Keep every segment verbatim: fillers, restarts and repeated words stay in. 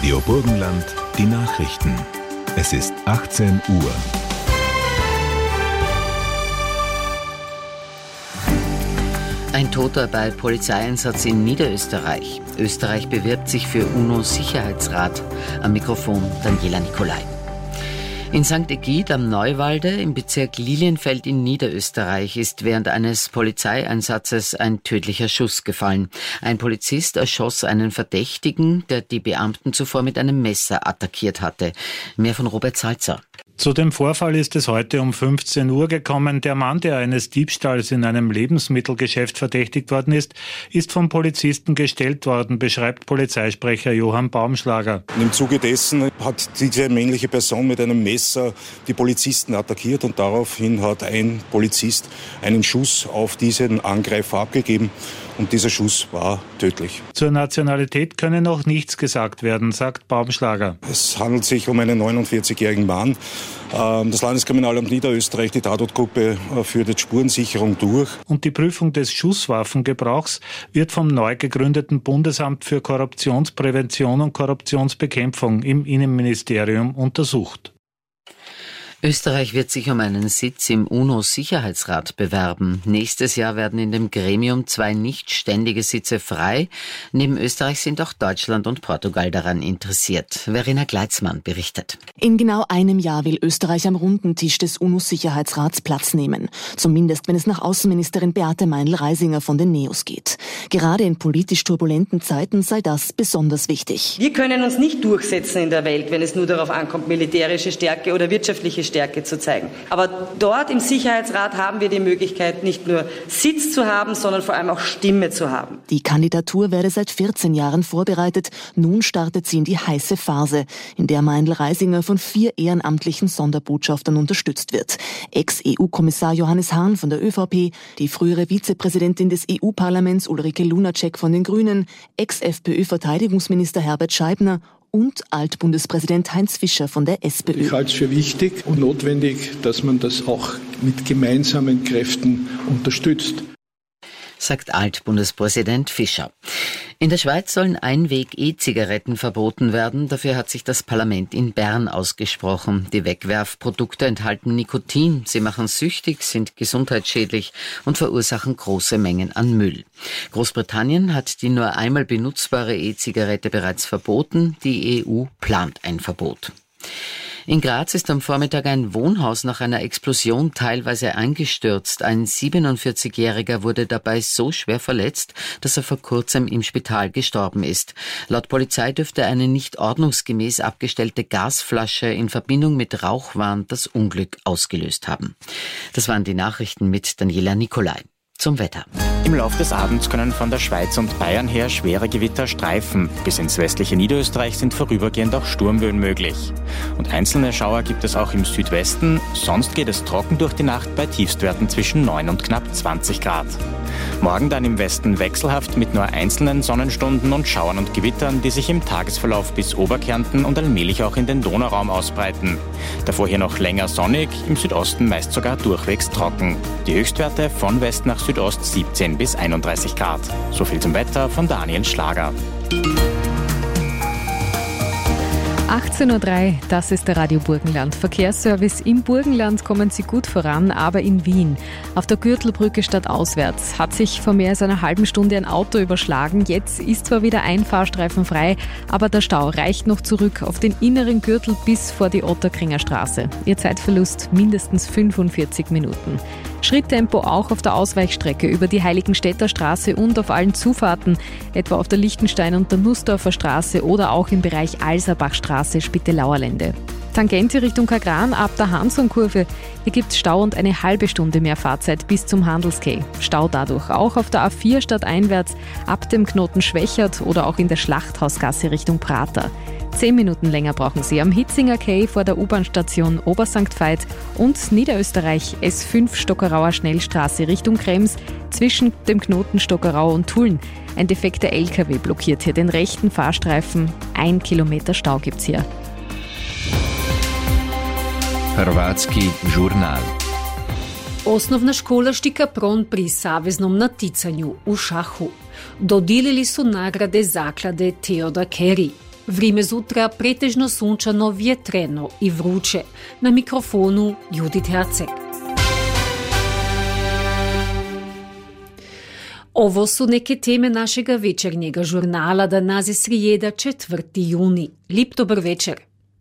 Radio Burgenland, die Nachrichten. Es ist achtzehn Uhr. Ein Toter bei Polizeieinsatz in Niederösterreich. Österreich bewirbt sich für UNO-Sicherheitsrat. Am Mikrofon Daniela Nicolai. In Sankt Egid am Neuwalde im Bezirk Lilienfeld in Niederösterreich ist während eines Polizeieinsatzes ein tödlicher Schuss gefallen. Ein Polizist erschoss einen Verdächtigen, der die Beamten zuvor mit einem Messer attackiert hatte. Mehr von Robert Salzer. Zu dem Vorfall ist es heute um fünfzehn Uhr gekommen. Der Mann, der eines Diebstahls in einem Lebensmittelgeschäft verdächtigt worden ist, ist vom Polizisten gestellt worden, beschreibt Polizeisprecher Johann Baumschlager. Im Zuge dessen hat diese männliche Person mit einem Messer die Polizisten attackiert und daraufhin hat ein Polizist einen Schuss auf diesen Angreifer abgegeben. Und dieser Schuss war tödlich. Zur Nationalität könne noch nichts gesagt werden, sagt Baumschlager. Es handelt sich um einen neunundvierzigjährigen Mann. Das Landeskriminalamt Niederösterreich, die Tatortgruppe, führt jetzt Spurensicherung durch. Und die Prüfung des Schusswaffengebrauchs wird vom neu gegründeten Bundesamt für Korruptionsprävention und Korruptionsbekämpfung im Innenministerium untersucht. Österreich wird sich um einen Sitz im UNO-Sicherheitsrat bewerben. Nächstes Jahr werden in dem Gremium zwei nicht ständige Sitze frei. Neben Österreich sind auch Deutschland und Portugal daran interessiert. Verena Gleitzmann berichtet. In genau einem Jahr will Österreich am runden Tisch des UNO-Sicherheitsrats Platz nehmen. Zumindest, wenn es nach Außenministerin Beate Meindl-Reisinger von den NEOS geht. Gerade in politisch turbulenten Zeiten sei das besonders wichtig. Wir können uns nicht durchsetzen in der Welt, wenn es nur darauf ankommt, militärische Stärke oder wirtschaftliche Stärke Stärke zu zeigen. Aber dort im Sicherheitsrat haben wir die Möglichkeit, nicht nur Sitz zu haben, sondern vor allem auch Stimme zu haben. Die Kandidatur werde seit vierzehn Jahren vorbereitet. Nun startet sie in die heiße Phase, in der Meindl-Reisinger von vier ehrenamtlichen Sonderbotschaftern unterstützt wird. Ex-E U-Kommissar Johannes Hahn von der ÖVP, die frühere Vizepräsidentin des E U-Parlaments Ulrike Lunacek von den Grünen, Ex-FPÖ-Verteidigungsminister Herbert Scheibner und Altbundespräsident Heinz Fischer von der SPÖ. Ich halte es für wichtig und notwendig, dass man das auch mit gemeinsamen Kräften unterstützt, sagt Altbundespräsident Fischer. In der Schweiz sollen Einweg-E-Zigaretten verboten werden. Dafür hat sich das Parlament in Bern ausgesprochen. Die Wegwerfprodukte enthalten Nikotin. Sie machen süchtig, sind gesundheitsschädlich und verursachen große Mengen an Müll. Großbritannien hat die nur einmal benutzbare E-Zigarette bereits verboten. Die E U plant ein Verbot. In Graz ist am Vormittag ein Wohnhaus nach einer Explosion teilweise eingestürzt. Ein siebenundvierzigjähriger wurde dabei so schwer verletzt, dass er vor kurzem im Spital gestorben ist. Laut Polizei dürfte eine nicht ordnungsgemäß abgestellte Gasflasche in Verbindung mit Rauchwahn das Unglück ausgelöst haben. Das waren die Nachrichten mit Daniela Nicolai. Zum Wetter. Im Laufe des Abends können von der Schweiz und Bayern her schwere Gewitter streifen. Bis ins westliche Niederösterreich sind vorübergehend auch Sturmböen möglich. Und einzelne Schauer gibt es auch im Südwesten. Sonst geht es trocken durch die Nacht bei Tiefstwerten zwischen neun und knapp zwanzig Grad. Morgen dann im Westen wechselhaft mit nur einzelnen Sonnenstunden und Schauern und Gewittern, die sich im Tagesverlauf bis Oberkärnten und allmählich auch in den Donauraum ausbreiten. Davor hier noch länger sonnig, im Südosten meist sogar durchwegs trocken. Die Höchstwerte von West nach Südost siebzehn bis einunddreißig Grad. So viel zum Wetter von Daniel Schlager. achtzehn Uhr drei, das ist der Radio Burgenland. Verkehrsservice im Burgenland kommen Sie gut voran, aber in Wien. Auf der Gürtelbrücke stadtauswärts hat sich vor mehr als einer halben Stunde ein Auto überschlagen. Jetzt ist zwar wieder ein Fahrstreifen frei, aber der Stau reicht noch zurück auf den inneren Gürtel bis vor die Otterkringer Straße. Ihr Zeitverlust mindestens fünfundvierzig Minuten. Schritttempo auch auf der Ausweichstrecke über die Heiligenstädter Straße und auf allen Zufahrten, etwa auf der Lichtenstein- und der Nussdorfer Straße oder auch im Bereich Alserbachstraße, Spittelauerlände. Tangente Richtung Kagran ab der Hansonkurve. Hier gibt es Stau und eine halbe Stunde mehr Fahrzeit bis zum Handelskay. Stau dadurch auch auf der A vier stadteinwärts ab dem Knoten Schwächert oder auch in der Schlachthausgasse Richtung Prater. Zehn Minuten länger brauchen Sie am Hitzinger Quai vor der U-Bahn-Station Obersankt Veit und Niederösterreich S fünf Stockerauer Schnellstraße Richtung Krems zwischen dem Knoten Stockerau und Tulln. Ein defekter L K W blockiert hier den rechten Fahrstreifen. Ein Kilometer Stau gibt's hier. Hrvatski žurnal. Osnovna škola Štikapron pri Saveznom naticanju u šahu. Dodijelili su nagrade zaklade Theodor Carey. Vrime zutra pretežno sunčano, vjetreno i vruće. Na mikrofonu Judit Herceg. Ovo su neke teme našega večernjega žurnala danas srijeda četvrti juni. Lip dober večer.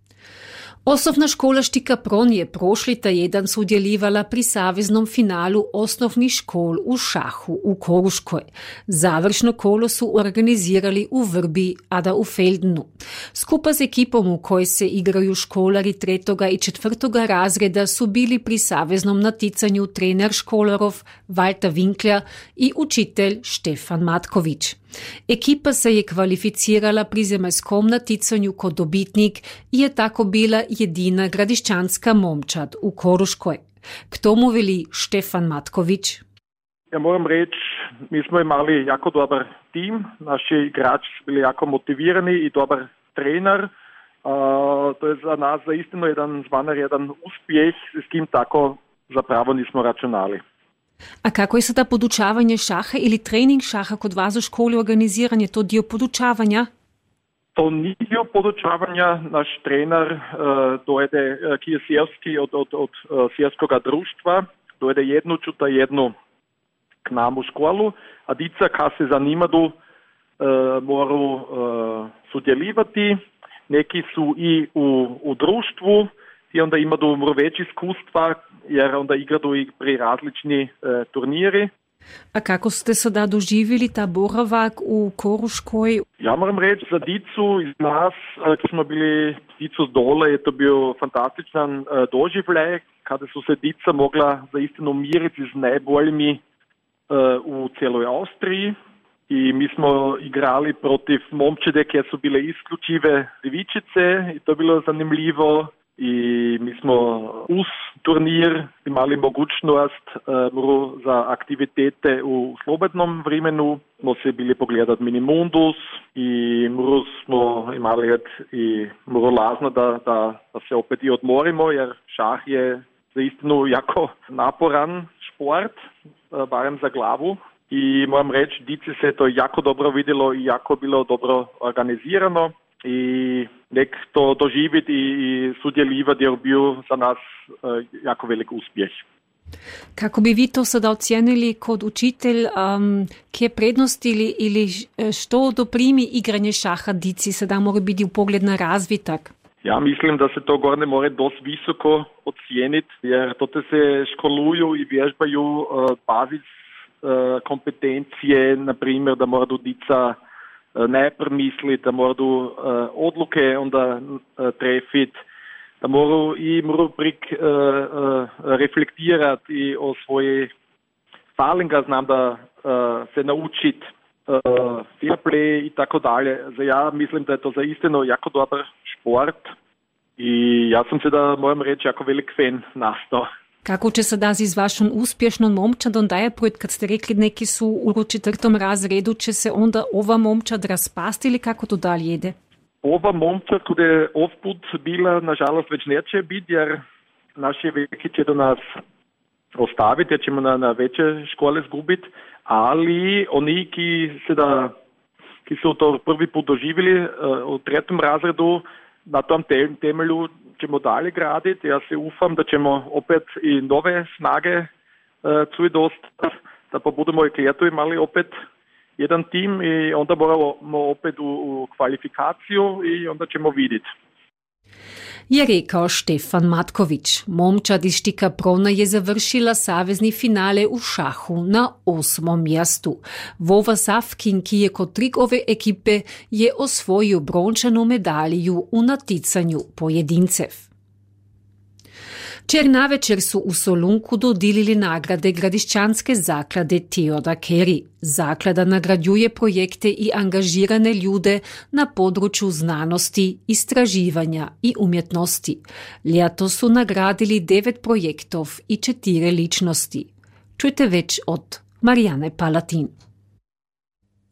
Osnovna škola Štika Pron je prošli tjedan sudjelivala pri saveznom finalu osnovnih škol u šahu u Koruškoj. Završno kolo su organizirali u Vrbi, a da u Feldnu. Skupa s ekipom u kojoj se igraju školari tretoga i četvrtoga razreda su bili pri saveznom naticanju trener školarov Valta Vinklja i učitelj Štefan Matković. Ekipa se je kvalificirala pri zemaljskom naticanju kot dobitnik i je tako bila jedina gradiščanska momčad u Koruškoj. K tomu veli Štefan Matković. Ja moram reći, mi smo imali jako dobar tim, naši igrači su bili jako motivirani i dobar trener. Uh, to je za nas zaistino jedan zvanar, jedan uspjeh, s kim tako zapravo nismo računali. A kako je sada podučavanje šaha ili trening šaha kod vas u školi organiziran? Je to dio podučavanja? To nije dio podučavanja. Naš trener uh, dojede uh, ki je sjelski od, od, od uh, sjelskoga društva, dojede jednu čuta jednu k nam u školu, a dica ka se zanimaju uh, moru uh, sudjelivati. Neki su i u, u društvu, i onda imaju moru veći iskustva, jer onda igraju i pri različni e, turniri. A kako ste sada doživjeli ta boravak u Koruškoj? Ja moram reći, za dicu iz nas, kad smo bili dicu z dole, je to bio fantastičan e, doživljaj, kada su se dica mogla zaistino miriti z najboljimi e, u cijeloj Austriji. I mi smo igrali protiv momčede, kjer su bile isključive divičice i to je bilo zanimljivo. I mi smo uz turnir imali mogućnost uh, za aktivitete u slobodnom vremenu. Smo se bili pogledati Minimundus i mru smo imali i mru lazno da, da, da se opet i odmorimo, jer šah je zaistinu jako naporan šport, uh, barem za glavu. I moram reći, dici se to jako dobro vidjelo i jako bilo dobro organizirano. I nek to doživjeti i sudjeljivati je bio za nas uh, jako velik uspjeh. Kako bi vi to sada ocijenili kod učitelj, um, kje prednosti ili, ili što doprimi igranje šaha dici sada mora biti u pogled na razvitak? Ja mislim da se to gore more dosti visoko ocijeniti, jer to se školuju i vježbaju uh, bazis uh, kompetencije, na primjer da mora dica najprej misliti, da morajo uh, odluke onda uh, trefiti, da morajo i morajo prik uh, uh, reflektirati o svoje falinga, znam da uh, se naučiti uh, fair play i tako dalje. Za ja mislim da je to zaistino jako dobar šport i ja sam se da moram reći jako velik fan nasto. Kako će se dazi z vašom uspješnom momčadom daje projekt, kad ste rekli neki su u četvrtom razredu, će se onda ova momčad raspasti ili kako to dalje ide? Ova momčad, koja je ovput bila, nažalost već neće biti, jer naši veliki će do nas ostaviti, jer ćemo na, na veće škole zgubiti, ali oni, ki, se da, ki su to prvi put doživjeli uh, u trećem razredu, na tom temelju ćemo dalje graditi. Ja se ufam da ćemo opet i nove snage uh, cuj dostati, da pa budemo i klijetu imali opet jedan tim i onda moramo opet u, u kvalifikaciju i onda ćemo vidjeti. Je rekao Štefan Matković. Momčad iz Štika Prona je završila savezni finale u šahu na osmom mjestu. Vova Savkin, ki je kot trik ove ekipe, je osvojil brončanu medalju u naticanju pojedincev. Včeraj navečer su u Solunku dodelili nagrade Gradiščanske zaklade Teoda Keri. Zaklada nagrađuje projekte i angažirane ljude na području znanosti, istraživanja i umjetnosti. Letos su nagradili devet projektov i četiri ličnosti. Čujte več od Marijane Palatin.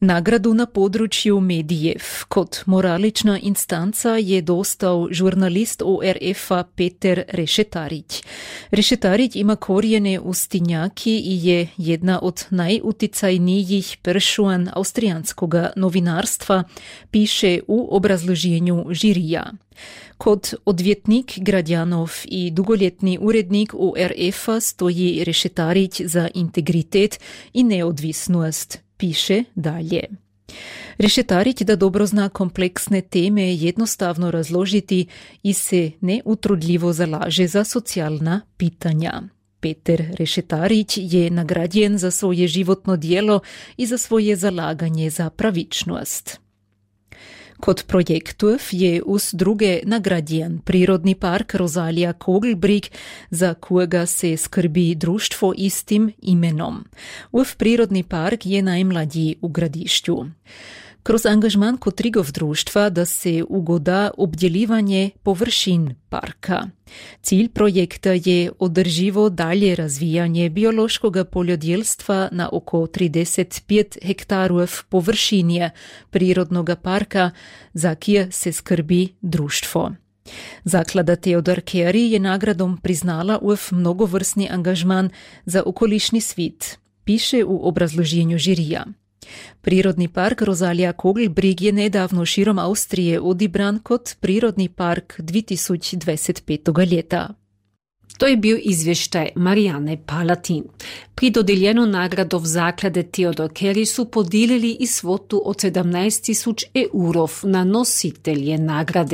Nagradu na području medijev kot moralična instanca je dostal žurnalist O R F-a Peter Rešetarić. Rešetarić ima korijene u Stinjaki i je jedna od najuticajnijih peršuan austrijanskoga novinarstva, piše u obrazloženju žirija. Kot odvjetnik Gradjanov i dugoljetni urednik O R F-a stoji Rešetarić za integritet i neodvisnost, piše dalje. Rešetarić da dobro zna kompleksne teme jednostavno razložiti i se neutrudljivo zalaže za socijalna pitanja. Peter Rešetarić je nagrađen za svoje životno djelo i za svoje zalaganje za pravičnost. Kod projektov je uz druge nagrađen Prirodni park Rosalija Kogelbrig, za kojega se skrbi društvo istim imenom. Ov prirodni park je najmlađi u gradišću. Kroz angažman Kotrigov društva da se ugoda obdjeljivanje površin parka. Cilj projekta je održivo dalje razvijanje biološkog poljodjelstva na oko trideset pet hektarov površinje prirodnog parka, za kje se skrbi društvo. Zaklada Teodor Keri je nagradom priznala ov mnogovrsni angažman za okolišni svit, piše u obrazloženju žirija. Prirodni park Rosalija Kogelbrig je nedavno širom Austrije odibran kot Prirodni park dve tisoč dvadeset petega leta. To je bil izvještaj Marijane Palatin. Pri dodeljenu nagradov zaklade Teodor Keri su podelili i svotu od sedemnajst tisoč evrov na nositelje nagrade.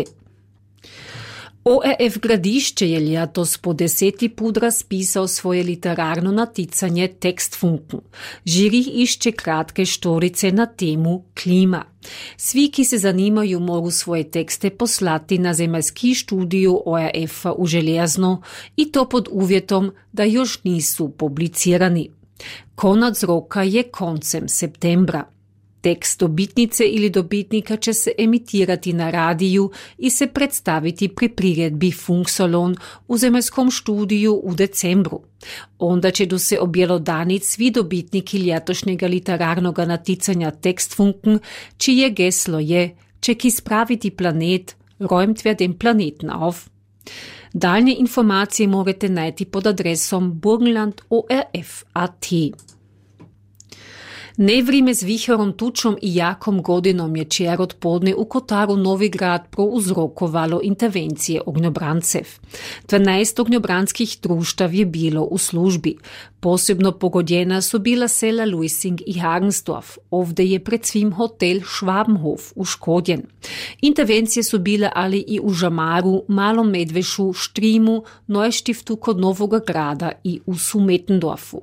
O R F Gradišće je letos po deseti put razpisal svoje literarno naticanje Tekstfunken. Žiri išče kratke štorice na temu klima. Svi, ki se zanimajo, mogu svoje tekste poslati na zemaljski študiju O R F-a u Željezno i to pod uvjetom da još nisu publicirani. Konac roka je koncem septembra. Tekst dobitnice ili dobitnika će se emitirati na radiju i se predstaviti pri priredbi Funksalon u zemaljskom študiju u decembru. Onda će do se objelodaniti svi dobitniki ljetošnjega literarnog naticanja Tekstfunken, čije geslo je "Ček ispraviti planet, räumt wer den Planeten auf". Daljnje informacije morate najti pod adresom burgenland O R F dot a t. Nevrime z vihorom, tučom i jakom godinom je čer od podne u Kotaru Novi Grad prouzrokovalo intervencije ognjobrancev. dvanajst ognjobranskih društav je bilo u službi. Posebno pogodjena su bila sela Luising i Hagensdorf. Ovde je pred svim hotel Schwabenhof uškodjen. Intervencije su bile ali i u Žamaru, Malom Medvešu, Štrimu, Neustiftu kod Novoga Grada i u Sumetendorfu.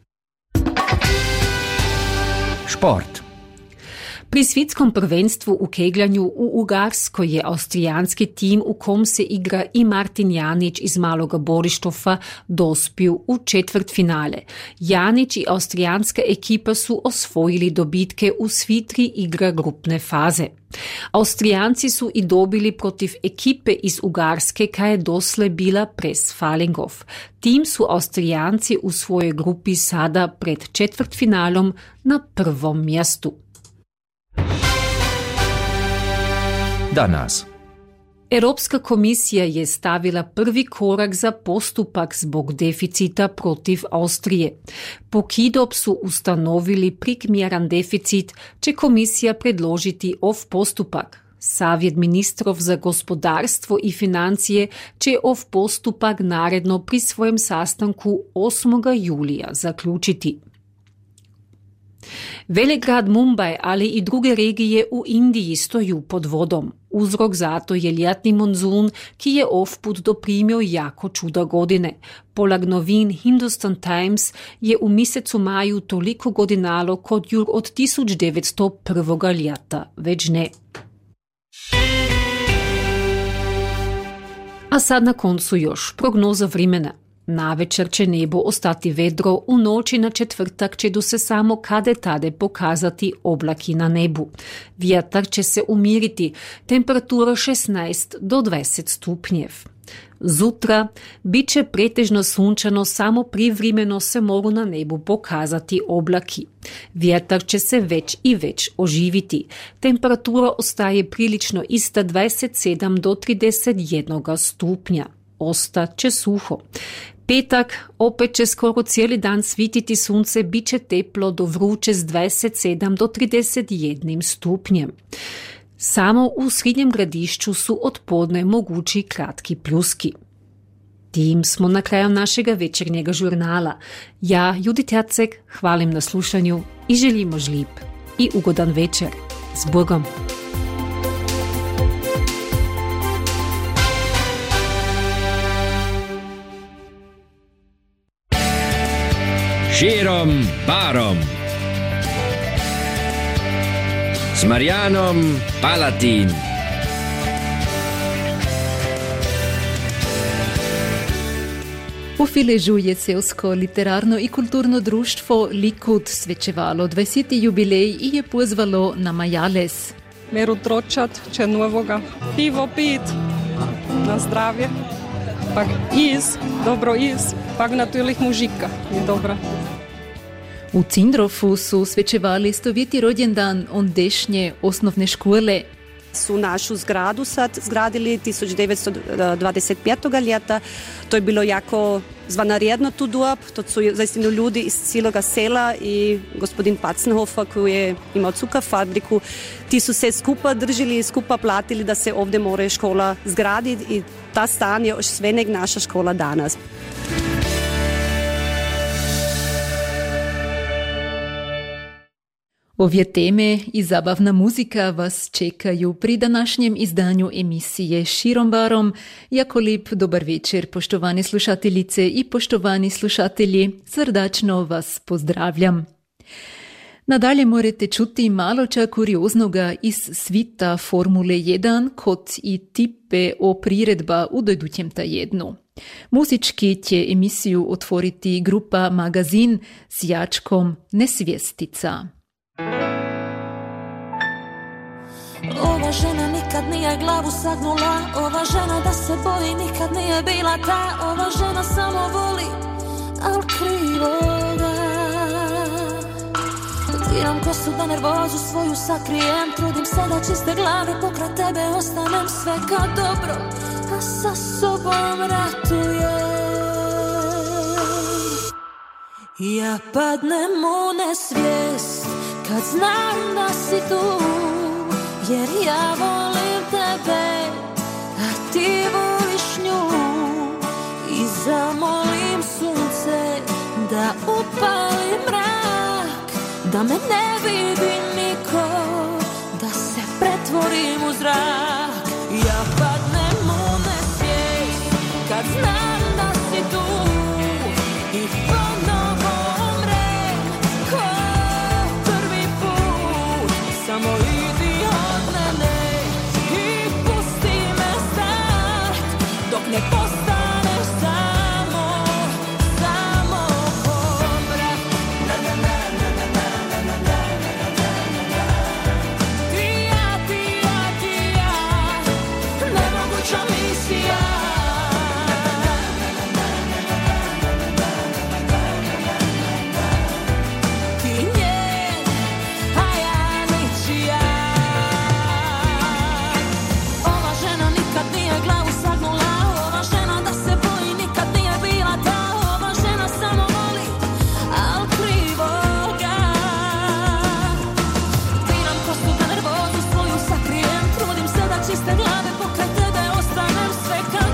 Šport. Pri svjetskom prvenstvu u kegljanju u Ugarskoj je austrijanski tim, u kom se igra i Martin Janić iz Maloga Borištofa, dospio u četvrtfinale. Janić i austrijanska ekipa su osvojili dobitke u svi tri igra grupne faze. Austrijanci su i dobili protiv ekipe iz Ugarske, kaj je dosle bila Pres Falingov. Tim su Austrijanci u svojoj grupi sada pred četvrtfinalom na prvom mjestu. Danas. Europska komisija je stavila prvi korak za postupak zbog deficita protiv Austrije. Po Kidop su ustanovili prikmjeran deficit, će komisija predložiti ov postupak. Savjet ministrov za gospodarstvo i financije će ov postupak naredno pri svojem sastanku osmog julija zaključiti. Velegrad Mumbai, ali i druge regije u Indiji stoju pod vodom. Uzrok zato je ljetni monzun, ki je ovput doprimio jako čuda godine. Polag novin Hindustan Times je u mjesecu maju toliko godinalo kot jur od tisoč devetsto prvega ljeta, već ne. A sad na koncu još prognoza vremena. Navečer će nebo ostati vedro, u noći na četvrtak će do se samo kade tade pokazati oblaki na nebu. Vjetar će se umiriti, temperatura šesnaest do dvadeset stupnjev. Zutra bit će pretežno sunčano, samo privremeno se mogu na nebu pokazati oblaki. Vjetar će se već i već oživiti. Temperatura ostaje prilično ista dvadeset sedam do trideset jedan stupnja. Ostat će suho. Petak opet će skoro cijeli dan svititi sunce, bit će teplo do vruće s dvadeset sedam do trideset jedan stupnjem. Samo u srednjem gradišću su od podne mogući kratki pljuski. Tim smo na kraju našega večernjega žurnala. Ja, Judit Jacek, hvalim na slušanju i želimo žlip i ugodan večer. S Bogom! Širom barom s Marijanom Palatin. U Filežu je Seosko literarno i kulturno društvo Likud svečevalo dvajseti jubilej i je pozvalo na majales. Meru tročat, če novoga, pivo pit, na zdravje, pak iz, dobro iz, pak natürlich mužika je dobra. U Cindrofu su svečevali stovjeti rođendan ondešnje osnovne škole. Su našu zgradu sad zgradili tisuća devetsto dvadeset petog ljeta. To je bilo jako zvanarijedno tu dob. To su zaistinu ljudi iz cijeloga sela i gospodin Pacenhofer koji je imao cukar fabriku. Ti su se skupa držili i skupa platili da se ovdje more škola zgraditi i ta stan je još sve nek naša škola danas. Ove teme i zabavna muzika vas čekaju pri današnjem izdanju emisije Širom barom. Jako lep dobar večer, poštovani slušateljice i poštovani slušatelji, srdačno vas pozdravljam. Nadalje morate čuti maloča kurioznoga iz svita Formule jedan, kot i tipe o priredba u dojdućem tajednu. Muzički će emisiju otvoriti grupa Magazin s jačkom Nesvjestica. Ova žena nikad nije glavu sagnula, ova žena da se boji nikad nije bila ta, ova žena samo voli, al krivoga. Diram kosu da nervozu svoju sakrijem, trudim se da čiste glave pokraj tebe ostanem sve kao dobro, a sa sobom ratujem. Ja padnem u nesvijest kad znam da si tu, jer ja volim tebe, a ti voliš nju. I zamolim sunce da upali mrak, da me ne vidi niko, da se pretvorim u zrak. Ja padnem u nesvijest kad znam da si tu i ponovo umrem ko prvi put. Samo idi od mene i pusti me start dok ne postaneš samo, samo povrat. Na na na na na na na na na na na. Ti ja, ti ja, ti ja, nemoguća misija. Ti njen, a ja ničija. Ova žena nikad nije glavu sagnula, ova žena da se boji nikad nije bila ta, ova žena samo voli, al krivoga. Diram kosu da nervozu svoju sakrijem, trudim se da čiste glave pokraj tebe ostanem sve kao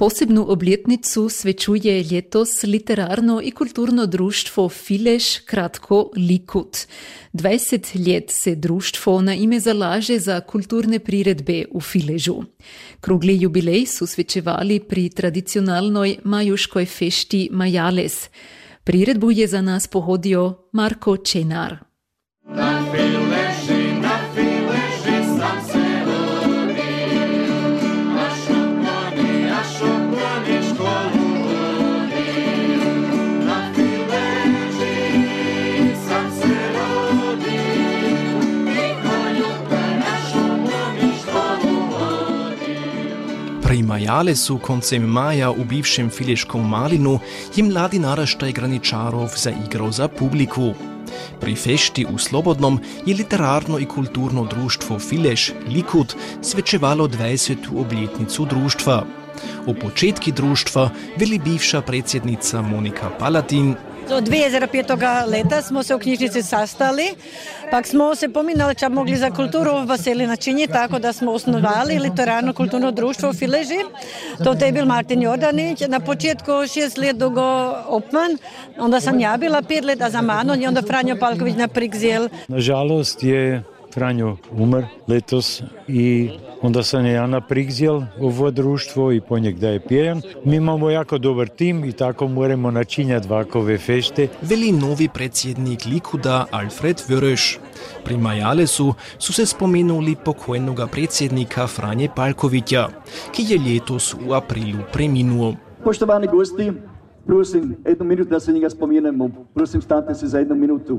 Posebnu obljetnicu svečuje ljetos literarno i kulturno društvo Fileš, kratko Likud. dvajset let se društvo na ime zalaže za kulturne priredbe u Filežu. Krugli jubilej su svečevali pri tradicionalnoj majuškoj fešti Majales. Priredbu je za nas pohodio Marko Čenar. Na Fileži, na Fileži sam se rodio, a šoponi, a šoponi školu vodio. Na Fileži sam se rodio, i koljuka na šoponi školu vodio. Pri Majalesu koncem maja u bivšem Fileškom Malinu je mladi naraštaj graničarov zaigral za publiku. Pri fešti u Slobodnom je literarno i kulturno društvo Fileš, Likud, svečevalo dvajsetu obljetnicu društva. U početki društva veli bivša predsjednica Monika Palatin. Od dve tisuće petog. leta smo se u knjižnici sastali, pak smo se pominali čak mogli za kulturu veseli načiniti, tako da smo osnovali literarno kulturno društvo u Fileži. To je bil Martin Jordanić, na početku šest let dugo opman, onda sam ja bila pet let, a za mano i onda Franjo Palković na prigzel. Nažalost je Franjo umr letos i onda sam ja naprigzjel u ovo društvo i po njeg da je pijen. Mi imamo jako dobar tim i tako moramo načinjati ovakove fešte. Veli novi predsjednik Likuda Alfred Wöröš. Pri Majalesu su se spomenuli pokojnoga predsjednika Franje Palkovića, ki je letos u aprilu preminuo. Poštovani gosti, prosim jednu minutu da se njega spomenemo. Prosim, stante se za jednu minutu.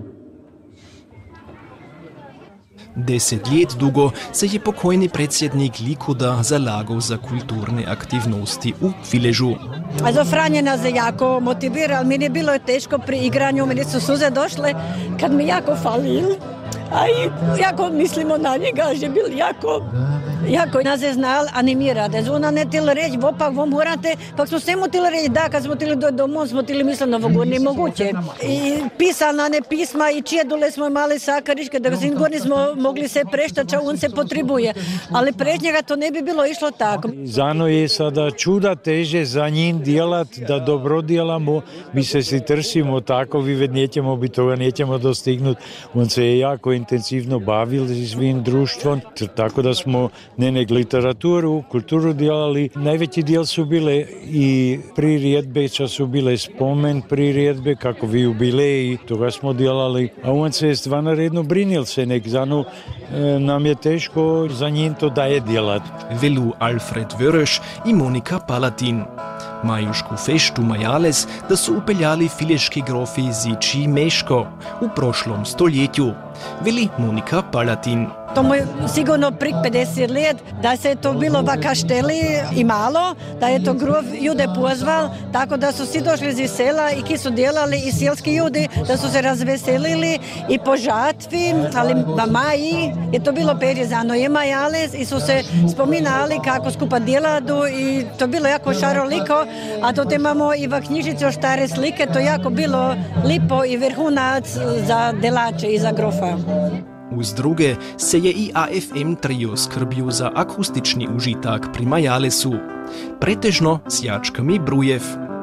Deset let dugo se je pokojni predsjednik Likuda zalagal za kulturne aktivnosti u Filežu. Also Franje nas je jako motiviral, meni je bilo teško pri igranju, meni su suze došle kad mi jako falil. A i jako mislimo na njega, že bil jako, jako nas je znal animirati. Ona ne tili reći, opak, vo morate, pak smo sve mu tili reći, da, kad smo tili do domu, smo tili mislili na ovo nemoguće. I pisana ne pisma i čijedule smo imali sakariške, da ga gore nismo mogli se preštača, on se potrebuje. Ali preć njega to ne bi bilo išlo tako. Zano je sada čuda teže za njim djelat, da dobro djelamo, mi se si trsimo tako, vi nećemo bi toga, nećemo dostignuti. On se je jako intenzivno bavili svim društvom, tako da smo ne nek literaturu, kulturu djelali. Najveći dijel su bile i priredbe, čas su bile spomen priredbe, kako vi jubileji, toga smo djelali. A on se je stvarno brinil se nek, zanu e, nam je teško za njim to daje djelat. Velu Alfred Wöröš i Monika Palatin. Majušku feštu Majales da su upeljali fileški grofi Ziči i Meško u prošlom stoljetju, veli Monika Palatin. To mu je sigurno prik pedeset let, da se je to bilo v kašteli i malo, da je to grof ljude pozval, tako da su svi došli iz sela i ki su djelali i selski ljudi, da su se razveselili i po žatvi, ali v maji je to bilo perjezano je Majales i su se spominali kako skupa djeladu i to bilo jako šaroliko, a to imamo i v knjižici o štare slike, to jako bilo lipo i vrhunac za delače i za grofa. Uz druge se je i A F M trio skrbio za akustični užitak pri Majalesu, pretežno s jačkami brujev.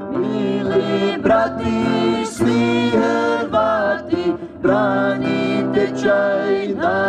Mili brati, svi Hrvati, branite čaj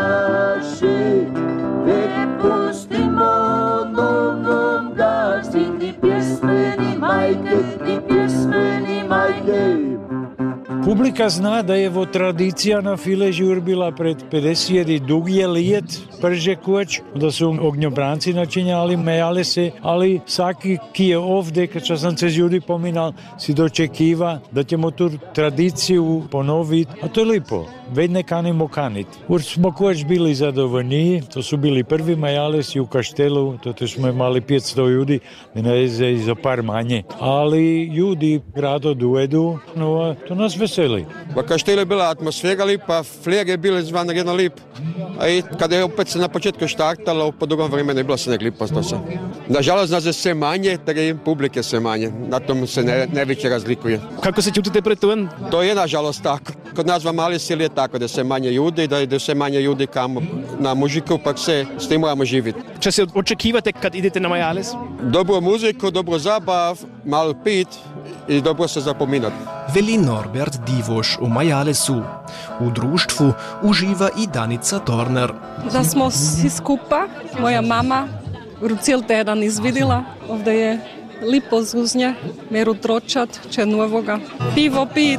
naši, vek pustimo nogom gazi, ni pjesme, ni majke, ni pjesme, ni majke. Publika zna da je vo tradicija na Fileži bila pred pedeset dugi let prže koč, da su ognjobranci načinjali Majalese, ali svaki ki je ovdje, kad sam se ljudi pominal, si dočekiva da ćemo tu tradiciju ponoviti, a to je lipo. Već ne kanimo kanit. Ur smo koč bili zadovoljniji, to su bili prvi Majalesi u kaštelu, to smo imali petsto ljudi, ne za par manje. Ali ljudi rado dojedu, no to nas veseli. kašteli? Pa kašteli je bila atmosfera lipa, flijeg je bilo izvanredno lip. A i kada je opet se na početku štartalo, po drugom vremenu je bilo se nek lipo. Nažalost, nas je sve manje, ter je publike sve manje. Na tom se ne, najveće razlikuje. Kako se čutite pred tem? To je nažalost tako. Kod nas v mali sili je tako, da se manje ljudi, da je sve manje ljudi kam na muziku, pa se s tim moramo živjeti. Če se očekivate kad idete na Majales? Dobro muziku, dobro zabav, malo pit i dobro se zapominati. Veli Norbert Divoš u Majalesu. U društvu uživa i Danica Torner. Da smo svi skupa, moja mama cijel teden izvidila, ovdje je lipo zuznje, meru tročat, če novoga. Pivo pit,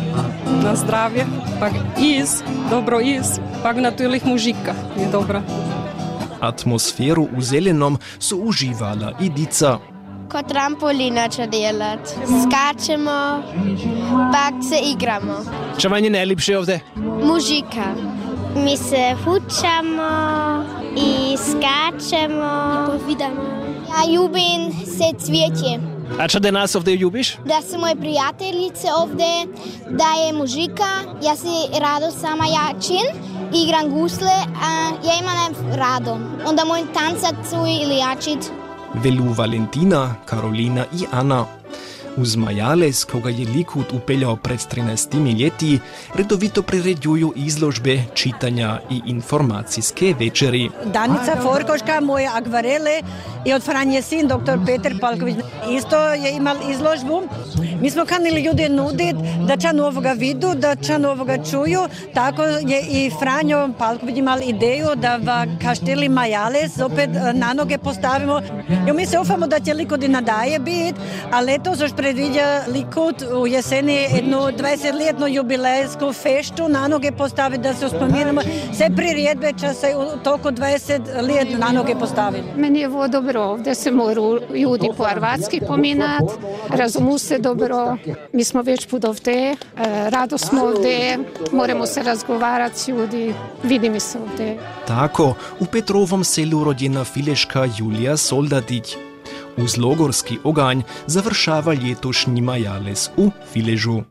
na zdravje, pa iz, dobro iz, pa natürlich mužika je dobra. Atmosferu u zelenom su uživala i dica. Ko trampolina će delat. Skačemo, pak se igramo. Čo vam je najljepše ovdje? Mužika. Mi se fučamo i skačemo. I povidamo. Ja ljubim se cvijeće. A čo danas ovdje ljubiš? Da su moje prijateljice ovdje, da je mužika, ja se rado sama jačim, igram gusle, a ja imam rado. Onda mojim tancat ili jačit. Velu Valentina, Karolina i Ana. Uz Majales, koga je Likud upeljao pred trinaestimi ljeti, redovito priređuju izložbe, čitanja i informacijske večeri. Danica Forkoška, moje akvarele i od Franje sin, doktor Peter Palković. Isto je imal izložbu. Mi smo kanili ljude nuditi da će novoga vidu, da će novoga čuju. Tako je i Franjo Palković imal ideju da v kašteli Majales opet na noge postavimo. I mi se ufamo da će Likud i nadaje biti, a letos još predviđa Likud u jeseni jednu dvadesetletnu jubilejsku feštu na noge postaviti da se uspominamo. Sve priredbe će se u toku dvadeset let na noge postaviti. Meni je ovo dobro, ovdje se moraju ljudi po arvatski pominati, razumu se dobro. Mi smo već put ovdje, rado smo ovdje, moramo se razgovarati s ljudi, vidimo se ovdje. Tako, u Petrovom selu rođena fileška Julija Soldatić. Uz logorski oganj završava letošnji Majales u Filežu.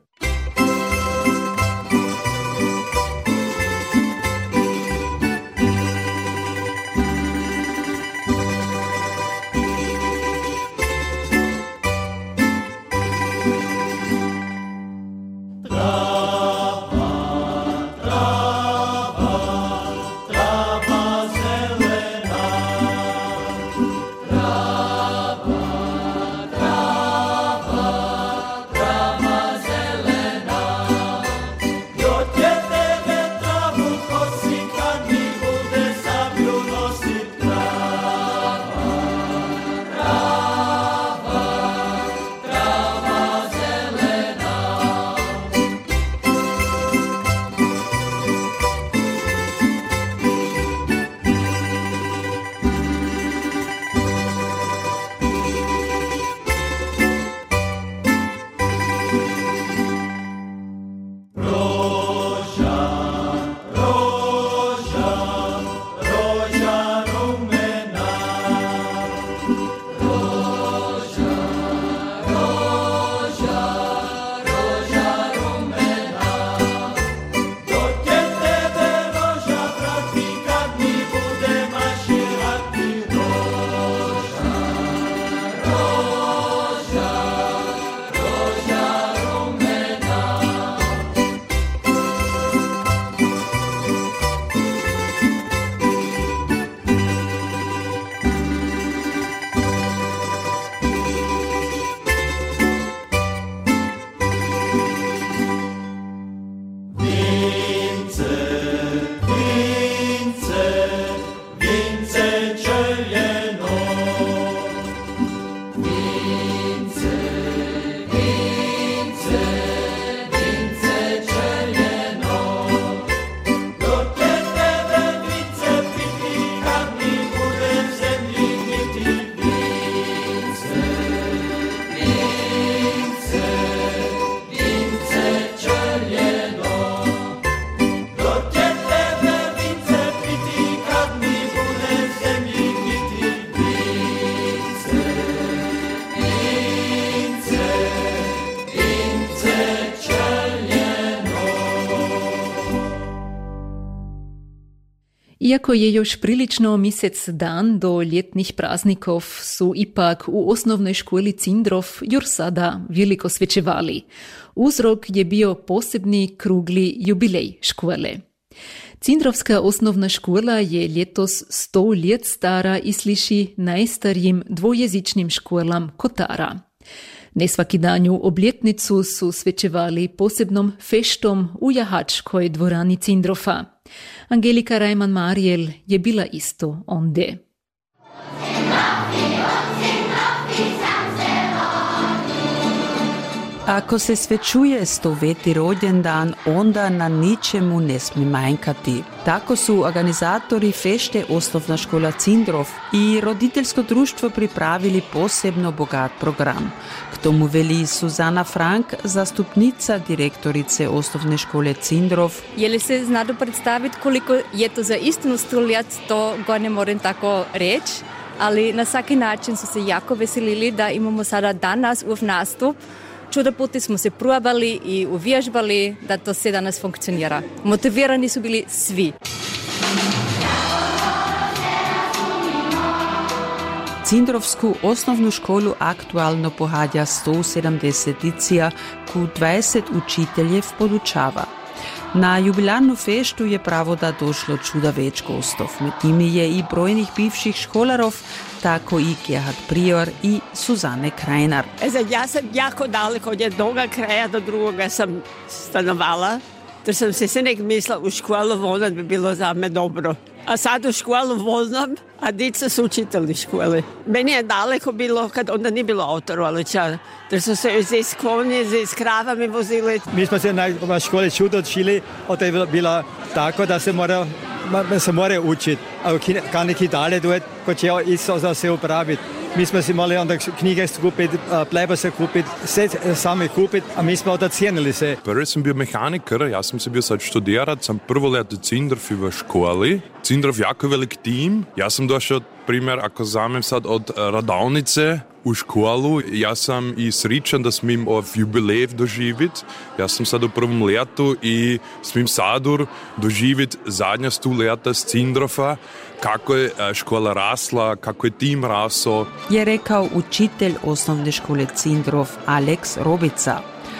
Iako je još prilično mjesec dan do ljetnih praznikov, su ipak u osnovnoj školi Cindrov još sada veliko svečevali. Uzrok je bio posebni krugli jubilej škole. Cindrovska osnovna škola je letos sto let stara i sliši najstarijim dvojezičnim školam Kotara. Nesvakidanju obljetnicu su svečevali posebnom feštom u jahačkoj dvorani Cindrofa. Angelika Rajman-Marijel je bila isto onde. Ako se svečuje stoveti rođendan, onda na ničemu ne smije manjkati. Tako su organizatori fešte Osnovna škola Cindrov i roditeljsko društvo pripravili posebno bogat program. K tomu veli Suzana Frank, zastupnica direktorice Osnovne škole Cindrov. Je li se znado predstaviti koliko je to za istinu sto let, to ga ne moram tako reći, ali na svaki način su se jako veselili da imamo sada danas u nastup. Čudo puti smo se probali i uvježbali da to sve danas funkcionira. Motivirani su bili svi. Cindrovsku osnovnu školu aktualno pohađa sto sedemdeset dicija, ku dvajset učiteljev podučava. Na jubilarnu feštu je pravo da došlo čuda več gostov. Med njimi je i brojnih bivših školarov, tako i Gerhard Prior i Suzane Krajnar. Ja sam jako daleko od jednoga kraja do drugoga sam stanovala, jer sam se se nek mislila u školu vonat bi bilo za me dobro. A sad u školu voznam, a dica su učitelji škole. Meni je daleko bilo kad onda nije bilo autorovača, jer su se iz konje, iz kravami vozili. Mi smo se na školi čudo učili, od je bila tako da se mora, se mora učiti. A kan neki dalje duet, ko će isto za se upraviti. Mi smo si morali onda knjige kupiti, pleba se kupiti, sve sami kupiti, a mi smo onda cijenili se. Prvi sam bio mehaniker, ja sam se bio sad študirat, sam prvo let u Cindrofi v školi. Cindrov jako velik tim. Ja sam došao, primjer, ako zamem sad od radavnice u školu, ja sam i sričan da smim ov jubilev doživit. Ja sam sad u prvom letu i smim sadur doživit zadnja sto leta s Cindrofa, kako je škola rasla, kako je tim rasao. Je rekao učitelj osnovne škole Cindrov Alex Robica.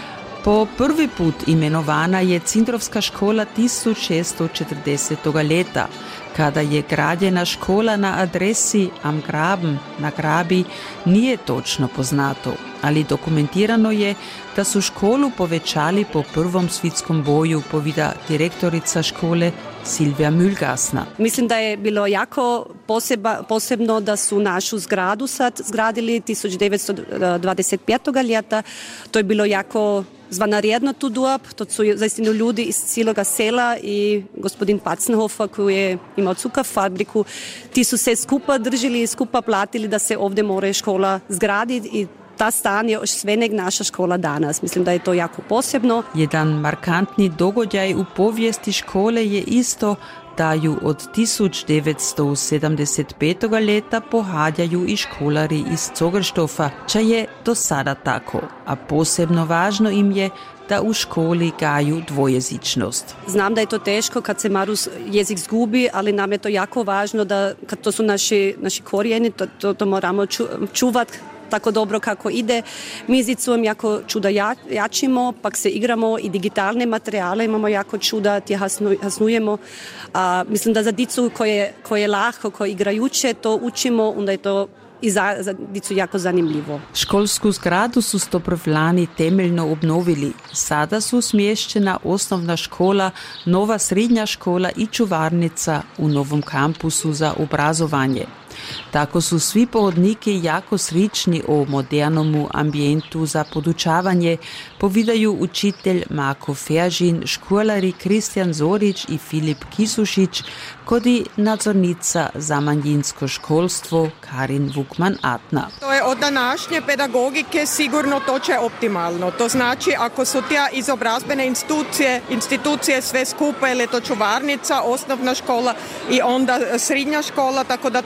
Po prvi put imenovana je Cindrovska škola tisoč šeststo četrdesetog leta, kada je građena škola na adresi Am Graben na Grabi, nije točno poznato, ali dokumentirano je da su školu povećali po prvom svjetskom boju, povida direktorica škole Silvija Mühlgassner. Mislim da je bilo jako poseba, posebno da su našu zgradu sad zgradili tisoč devetsto dvadeset petog leta. To je bilo jako zvanarijedno tu dob, to su zaistinu ljudi iz cijeloga sela i gospodin Pacnhofer koji je imao cukar fabriku. Ti su se skupa držili i skupa platili da se ovdje more škola zgraditi i ta stan je još svenek naša škola danas. Mislim da je to jako posebno. Jedan markantni dogodaj u povijesti škole je isto da ju od tisoč devetsto sedemdeset petog leta pohađaju i školari iz Zogerstofa, če je do sada tako. A posebno važno im je da u školi gaju dvojezičnost. Znam da je to teško kad se maru jezik zgubi, ali nam je to jako važno da kad to su naši, naši korijeni, to, to, to moramo ču, čuvati tako dobro kako ide. Mi zicom jako čuda ja, jačimo, pak se igramo i digitalne materijale imamo jako čuda, tje hasnu, hasnujemo. A, mislim da za dicu koje, koje je lahko, koje igrajuće, to učimo, onda je to i za, za dicu jako zanimljivo. Školsku zgradu su stoprv lani temeljno obnovili. Sada su smješćena osnovna škola, nova srednja škola i čuvarnica u novom kampusu za obrazovanje. Tako su svi pohodniki jako srični o modernomu ambijentu za podučavanje, povidaju učitelj Marko Feržin, školari Kristjan Zorić i Filip Kisušić, kodi nadzornica za manjinsko školstvo Karin Vukman-Atna. To je od današnje pedagogike sigurno to će optimalno. To znači ako su tja izobrazbene institucije, institucije sve skupa, ili je to čuvarnica, osnovna škola i onda srednja škola, tako da to te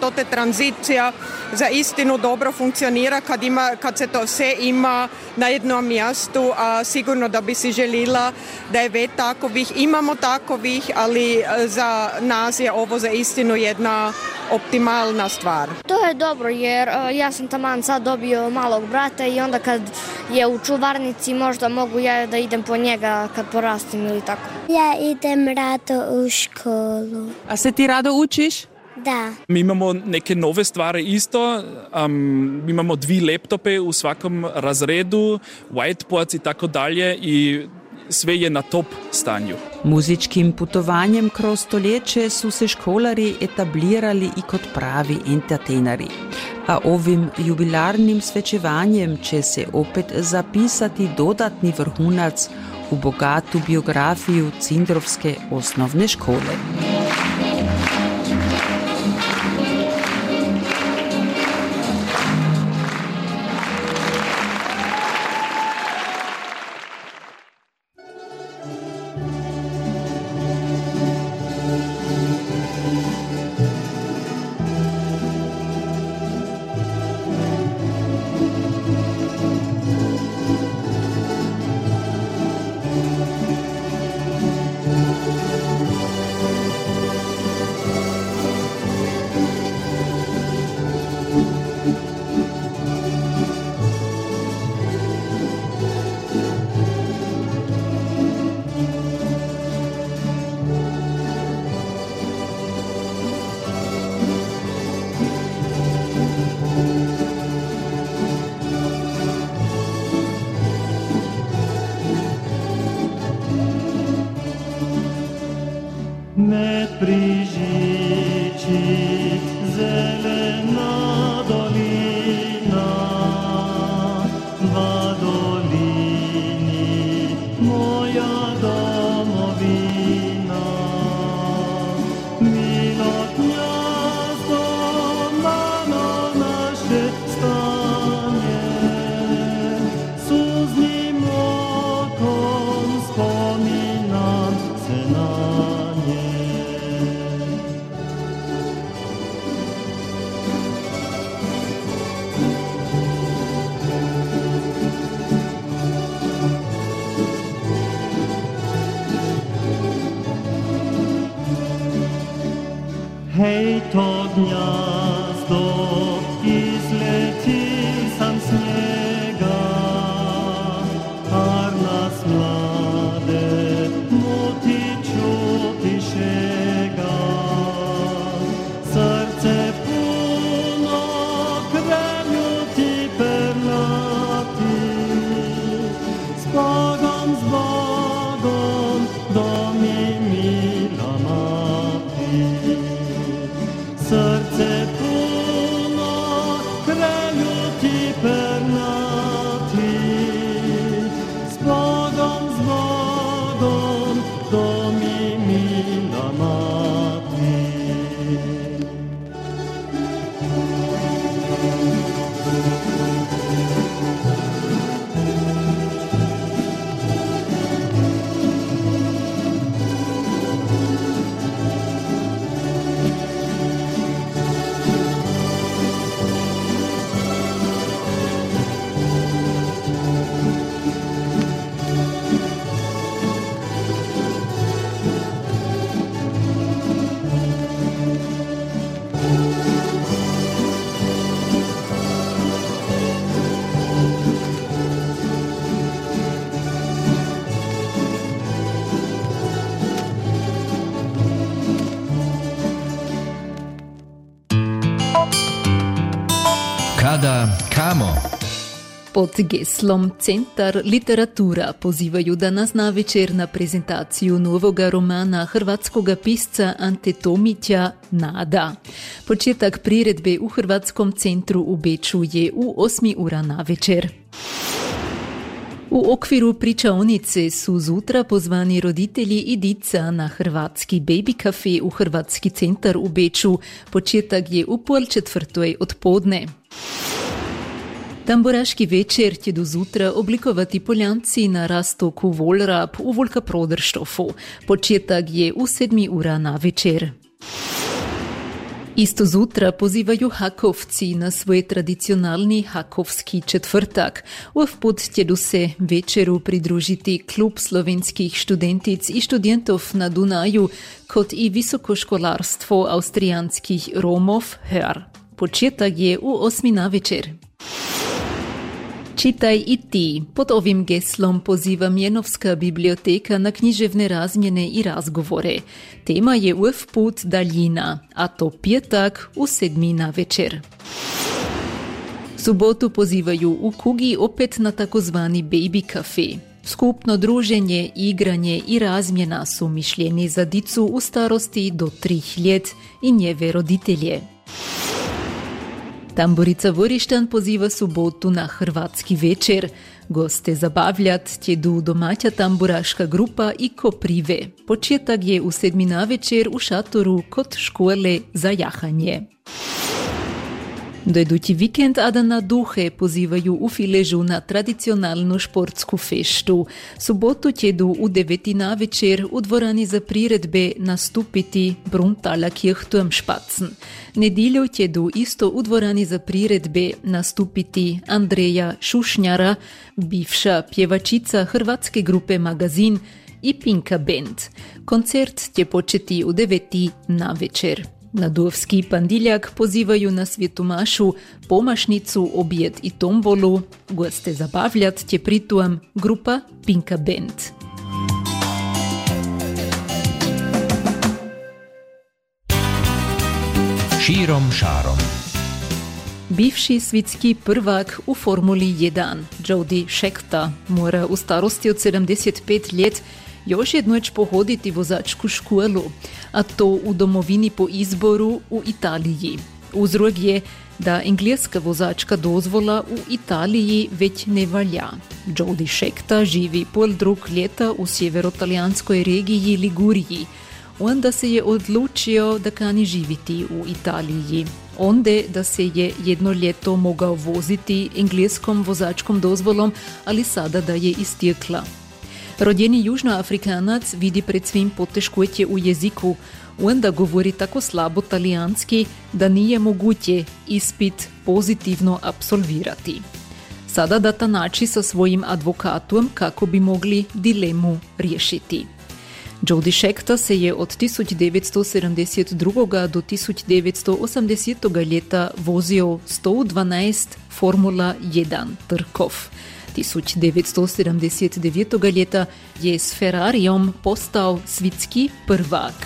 tranzicija za istinu dobro funkcionira kad, ima, kad se to sve ima na jednom mjestu, a sigurno da bi si željela da je već takovih, imamo takovih, ali za nas je ovo za istinu jedna optimalna stvar. To je dobro jer uh, ja sam taman sad dobio malog brata i onda kad je u čuvarnici možda mogu ja da idem po njega kad porastim ili tako. Ja idem rado u školu. A se ti rado učiš? Da. Mi imamo neke nove stvari isto, um, imamo dvi laptope u svakom razredu, whiteboards i tako dalje i sve je na top stanju. Muzičkim putovanjem kroz stoljeće su se školari etablirali i kot pravi entertaineri. A ovim jubilarnim svečevanjem će se opet zapisati dodatni vrhunac u bogatu biografiju Cindrovske osnovne škole. Med prižiči zelena dolina, dva dolini, moja domovina. Milo gnjazdo, mano naše stanje, suznim okom spominam se na nje. Hej, to gnjazdo, izleti sam s njega, ar nas mlade motiču pišega. Srce puno krevnju ti pernati, s Bogom, s Bogom, do mi mila mati. Srce puno krevnju ti pernati, s Bogom, s Bogom, do mi mila mati. Kada, kamo? Pod geslom Centar literatura pozivaju danas na večer na prezentaciju novoga romana hrvatskoga pisca Ante Tomića Nada. Početak priredbe u Hrvatskom centru u Beču je u osmi ura na večer. U okviru pričaonice su zutra pozvani roditelji i dica na hrvatski baby kafe u Hrvatski centar u Beču. Početak je u pol četvrtoj od podne. Tamburaški večer će do zutra oblikovati Poljanci na rastoku Volrab u Volka Prodrštofu. Početak je u sedmi ura na večer. Isto zutra pozivaju Hakovci na svoj tradicionalni Hakovski četvrtak. Ovput tjedu se večeru pridružiti klub slovenskih študentic i študentov na Dunaju, kot i visokoškolarstvo austrijanskih Romov Hör. Početak je u osmi na večer. Čitaj i ti. Pod ovim geslom poziva Mjenovska biblioteka na književne razmjene i razgovore. Tema je ovput daljina, a to petak u sedmi na večer. Subotu pozivaju u Kugi opet na takozvani baby kafe. Skupno druženje, igranje i razmjena su mišljeni za dicu u starosti do trih ljet i njeve roditelje. Tamburica Vorištan poziva subotu na hrvatski večer. Goste zabavljat tjedu domaća tamburaška grupa i koprive. Početak je u sedmi na večer u šatoru kod škole za jahanje. Do idući vikend a da na duhe pozivaju u Filežu na tradicionalnu športsku feštu. Subotu tjedu u deveti na večer u dvorani za priredbe nastupiti Bruntala Kirchturmspatzen. Nedjelju tjedu isto u dvorani za priredbe nastupiti Andreja Šušnjara, bivša pjevačica hrvatske grupe Magazin i Pinka Band. Koncert će početi u deveti na večer. Na Duvski pandiljak pozivaju na svjetomašu, pomašnicu, objed i tombolu. Goste zabavljat će pritom grupa Pinka Band. Širom šarom. Bivši svjetski prvak u Formuli jedan, Jody Scheckter, mora u starosti od sedemdeset pet ljet još jednoć pohoditi vozačku školu, a to u domovini po izboru u Italiji. Uzrok je da engleska vozačka dozvola u Italiji već ne valja. Jody Scheckter živi pol drug ljeta u sjeverotalijanskoj regiji Liguriji. Onda se je odlučio da kani živiti u Italiji. Onde da se je jedno ljeto mogao voziti engleskom vozačkom dozvolom, ali sada da je istekla. Rodjeni južnoafrikanac vidi pred svim poteškoće u jeziku, onda govori tako slabo talijanski da nije moguće ispit pozitivno apsolvirati. Sada da tanači sa svojim advokatom kako bi mogli dilemu riješiti. Jody Scheckter se je od tisuću devetsto sedamdeset drugog do tisuću devetsto osamdesetog ljeta vozio sto dvanaest Formula jedan trkov. tisuću devetsto sedamdeset devetog ljeta je s Ferrarijom postao svjetski prvak.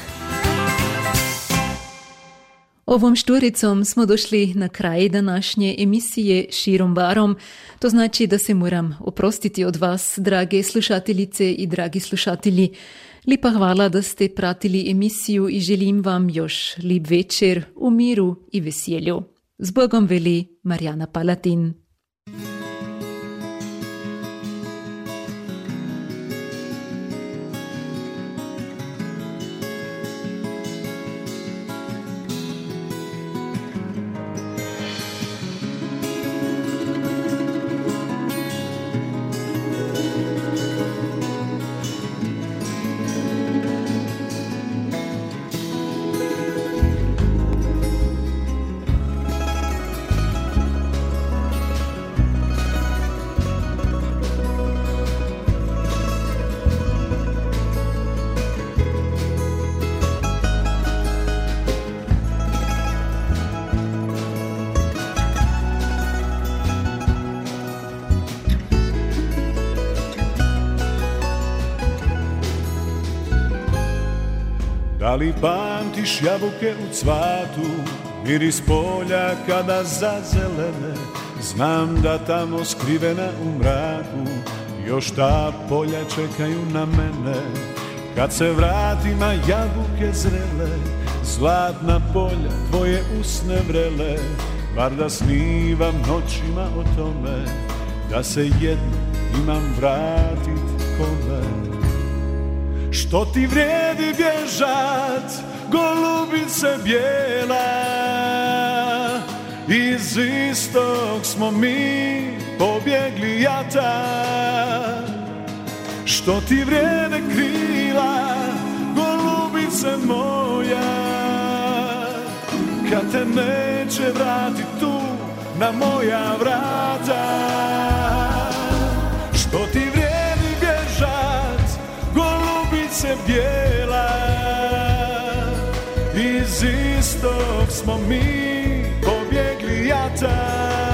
Ovom šturicom smo došli na kraj današnje emisije Širom barom. To znači da se moram oprostiti od vas, drage slušateljice i dragi slušatelji. Lipa hvala da ste pratili emisiju i želim vam još lep večer u miru i veselju. Z Bogom veli Marjana Palatin. Da li pamtiš jabuke u cvatu, miris polja kada zazelene? Znam da tamo skrivena u mraku, još ta polja čekaju na mene. Kad se vratima jabuke zrele, zlatna polja tvoje usne vrele, bar da snivam noćima o tome, da se jedno imam vratit kome. Što ti vrijedi bježat, golubice bijela, iz istog smo mi pobjegli jata. Što ti vrijede krila, golubice moja, kad kad te neće vrati tu na moja vrata. Što ti vrijedi bježat, golubice bijela, iz istog smo mi pobjegli jata.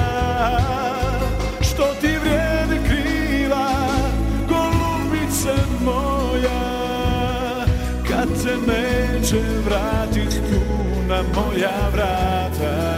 Što ti vrijedi krila, golubice moja, kad te neće vratit tu na moja vrata.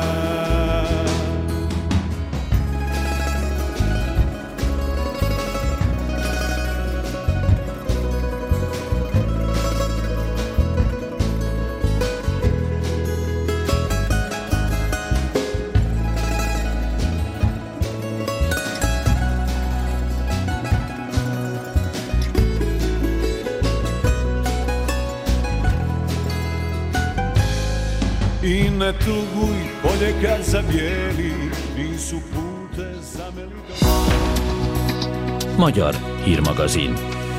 I ne tuguj, bolje kad zabijeli, nisu pute zameli. Magyar hírmagazin.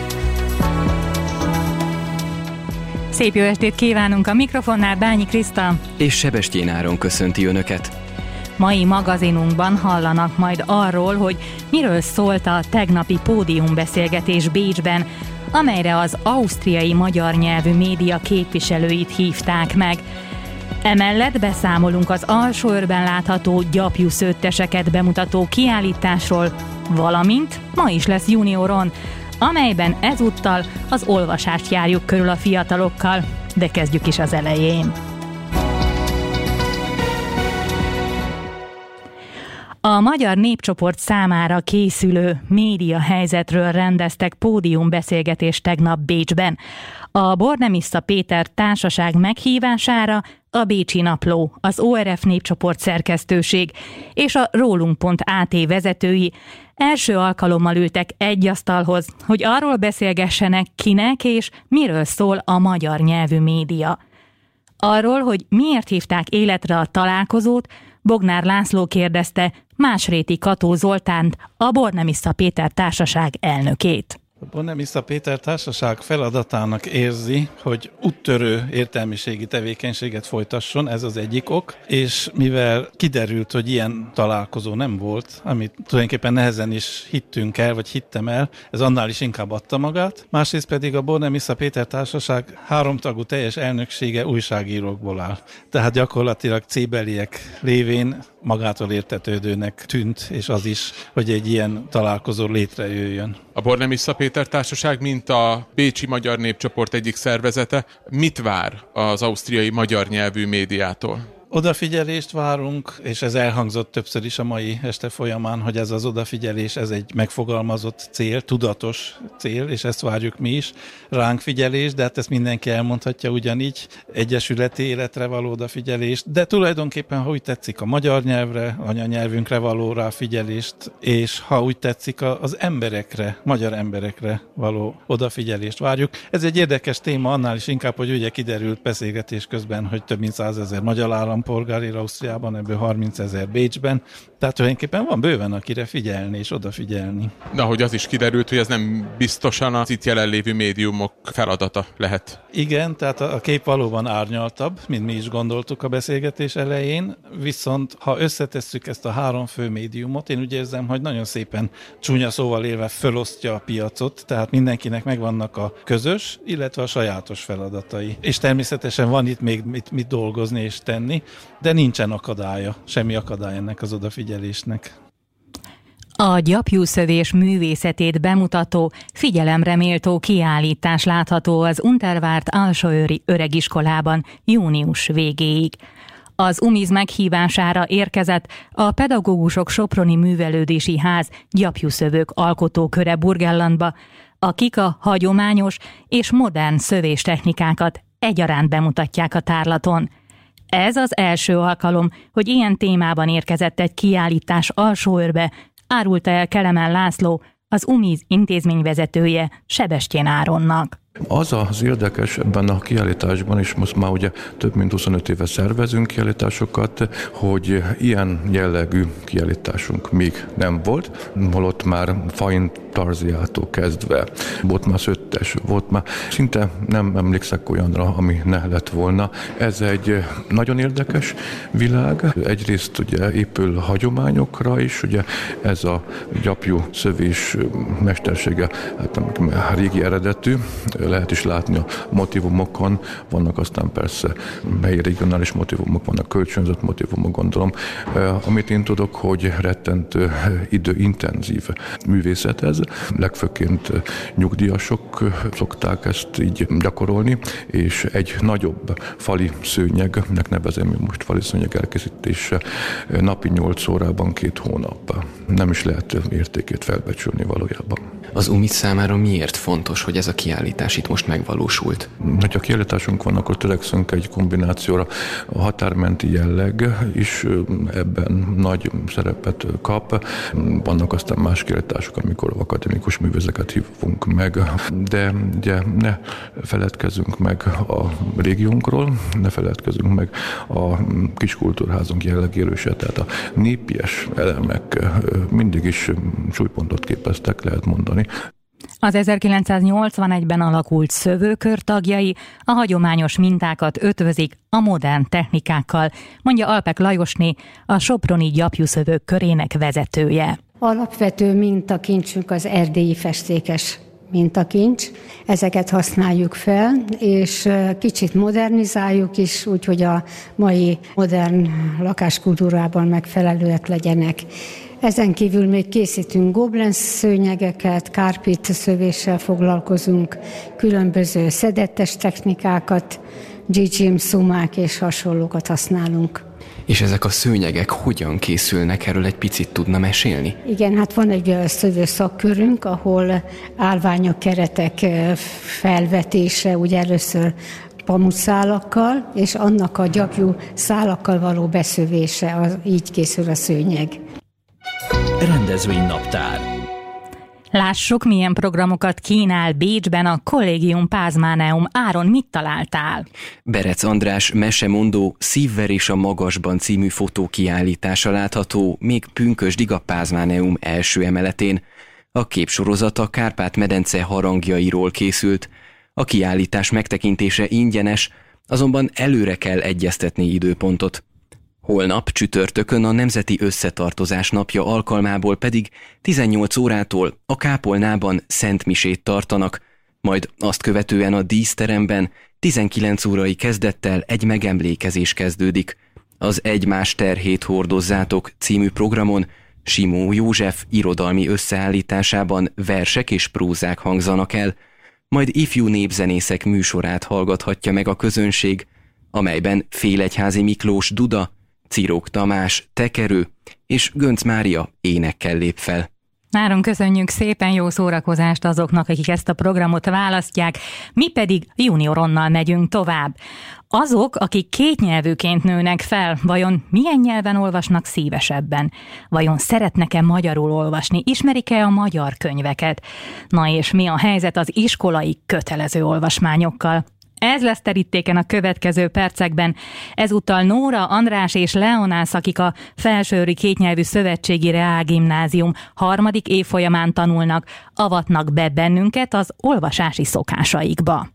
Szép jó estét kívánunk, a mikrofonnál Bányi Kriszta és Sebestyén Áron köszönti Önöket. Mai magazinunkban hallanak majd arról, hogy miről szólt a tegnapi pódiumbeszélgetés Bécsben, amelyre az ausztriai magyar nyelvű média képviselőit hívták meg. Emellett beszámolunk az Alsóőrben látható gyapjuszőtteseket bemutató kiállításról, valamint ma is lesz junioron, amelyben ezúttal az olvasást járjuk körül a fiatalokkal, de kezdjük is az elején. A magyar népcsoport számára készülő média helyzetről rendeztek pódiumbeszélgetést tegnap Bécsben. A Bornemisza Péter társaság meghívására a Bécsi Napló, az o er ef népcsoport szerkesztőség és a rólunk pont á té vezetői első alkalommal ültek egy asztalhoz, hogy arról beszélgessenek, kinek és miről szól a magyar nyelvű média. Arról, hogy miért hívták életre a találkozót, Bognár László kérdezte Másréti Kató Zoltánt, a Bornemisza Péter társaság elnökét. A Bornemisza Péter társaság feladatának érzi, hogy úttörő értelmiségi tevékenységet folytasson, ez az egyik ok, és mivel kiderült, hogy ilyen találkozó nem volt, amit tulajdonképpen nehezen is hittünk el, vagy hittem el, ez annál is inkább adta magát. Másrészt pedig a Bornemisza Péter társaság háromtagú teljes elnöksége újságírókból áll. Tehát gyakorlatilag cébeliek lévén magától értetődőnek tűnt, és az is, hogy egy ilyen találkozó létrejöjjön. A Bornemisza Péter társaság, mint a Bécsi Magyar Népcsoport egyik szervezete, mit vár az ausztriai magyar nyelvű médiától? Odafigyelést várunk, és ez elhangzott többször is a mai este folyamán, hogy ez az odafigyelés, ez egy megfogalmazott cél, tudatos cél, és ezt várjuk mi is. Ránk figyelés, de hát ezt mindenki elmondhatja ugyanígy, egyesületi életre való odafigyelést, de tulajdonképpen, ha úgy tetszik, a magyar nyelvre, anyanyelvünkre való ráfigyelést, és ha úgy tetszik, az emberekre, magyar emberekre való odafigyelést várjuk. Ez egy érdekes téma, annál is inkább, hogy ugye kiderült beszélgetés közben, hogy több mint százezer magyar állam polgár él Ausztriában, ebből harmincezer Bécsben. Tehát tulajdonképpen van bőven, akire figyelni és odafigyelni. De ahogy az is kiderült, hogy ez nem biztosan az itt jelenlévő médiumok feladata lehet. Igen, tehát a kép valóban árnyaltabb, mint mi is gondoltuk a beszélgetés elején, viszont ha összetesszük ezt a három fő médiumot, én úgy érzem, hogy nagyon szépen csúnya szóval élve fölosztja a piacot, tehát mindenkinek megvannak a közös, illetve a sajátos feladatai. És természetesen van itt még mit, mit dolgozni és tenni, de nincsen akadálya, semmi akadály ennek az odafigyelésnek. A gyapjúszövés művészetét bemutató, figyelemre méltó kiállítás látható az Untervárt Alsóőri Öregiskolában június végéig. Az UMIZ meghívására érkezett a Pedagógusok Soproni Művelődési Ház gyapjúszövők alkotóköre Burgenlandba, akik a hagyományos és modern szövéstechnikákat egyaránt bemutatják a tárlaton. Ez az első alkalom, hogy ilyen témában érkezett egy kiállítás Alsóőrbe, árulta el Kelemen László, az UMIZ intézményvezetője Sebestyén Áronnak. Az az érdekes ebben a kiállításban, és most már ugye több mint huszonöt éve szervezünk kiállításokat, hogy ilyen jellegű kiállításunk még nem volt, holott már Fain Tarziától kezdve volt már Szöttes, volt már szinte nem emlékszek olyanra, ami ne lett volna. Ez egy nagyon érdekes világ. Egyrészt ugye épül hagyományokra is, ugye ez a gyapjú szövés mestersége, hát régi eredetű, lehet is látni a motivumokon, vannak aztán persze helyi regionális motivumok, vannak kölcsönzött motivumok, gondolom. Amit én tudok, hogy rettentő időintenzív művészet ez, legfőként nyugdíjasok szokták ezt így gyakorolni, és egy nagyobb fali szőnyegnek nevezem én most fali szőnyeg elkészítése napi nyolc órában két hónap. Nem is lehet értékét felbecsülni valójában. Az UMIT számára miért fontos, hogy ez a kiállítás itt most megvalósult? Ha kiállításunk van, akkor törekszünk egy kombinációra. A határmenti jelleg is ebben nagy szerepet kap. Vannak aztán más kiállítások, amikor akadémikus művészeket hívunk meg, de ugye ne feledkezzünk meg a régiónkról, ne feledkezzünk meg a kis kultúrházunk jellegéről se, tehát a népies elemek mindig is súlypontot képeztek, lehet mondani. Az ezerkilencszáznyolcvanegyben alakult szövőkör tagjai a hagyományos mintákat ötvözik a modern technikákkal, mondja Alpek Lajosné, a soproni gyapjúszövők körének vezetője. Alapvető mintakincsünk az erdélyi festékes mintakincs. Ezeket használjuk fel, és kicsit modernizáljuk is, úgyhogy a mai modern lakáskultúrában megfelelőek legyenek. Ezen kívül még készítünk goblenc szőnyegeket, kárpit szövéssel foglalkozunk, különböző szedettes technikákat, dzsicsim, szumák és hasonlókat használunk. És ezek a szőnyegek hogyan készülnek? Erről egy picit tudna mesélni? Igen, hát van egy szövőszakkörünk, ahol állványok, keretek felvetése, ugye először pamuszálakkal, és annak a gyapjú szálakkal való beszövése, az, így készül a szőnyeg. Rendezvény naptár. Lássuk, milyen programokat kínál Bécsben a Collegium Pázmáneum. Áron, mit találtál? Berec András mesemondó Szívverés a magasban című fotókiállítása látható még pünkösdig a Pázmáneum első emeletén. A képsorozat a Kárpát-medence harangjairól készült. A kiállítás megtekintése ingyenes, azonban előre kell egyeztetni időpontot. Holnap csütörtökön a Nemzeti Összetartozás napja alkalmából pedig tizennyolc órától a kápolnában szentmisét tartanak, majd azt követően a díszteremben tizenkilenc órai kezdettel egy megemlékezés kezdődik. Az Egymás terhét hordozzátok című programon Simó József irodalmi összeállításában versek és prózák hangzanak el, majd ifjú népzenészek műsorát hallgathatja meg a közönség, amelyben Félegyházi Miklós duda, Cirok Tamás tekerő és Gönc Mária énekkel lép fel. Áron, köszönjük szépen, jó szórakozást azoknak, akik ezt a programot választják, mi pedig junioronnal megyünk tovább. Azok, akik kétnyelvűként nőnek fel, vajon milyen nyelven olvasnak szívesebben? Vajon szeretnek-e magyarul olvasni? Ismerik-e a magyar könyveket? Na és mi a helyzet az iskolai kötelező olvasmányokkal? Ez lesz terítéken a következő percekben. Ezúttal Nóra, András és Leonász, akik a Felsőőri Kétnyelvű Szövetségi Reálgimnázium harmadik évfolyamán tanulnak, avatnak be bennünket az olvasási szokásaikba.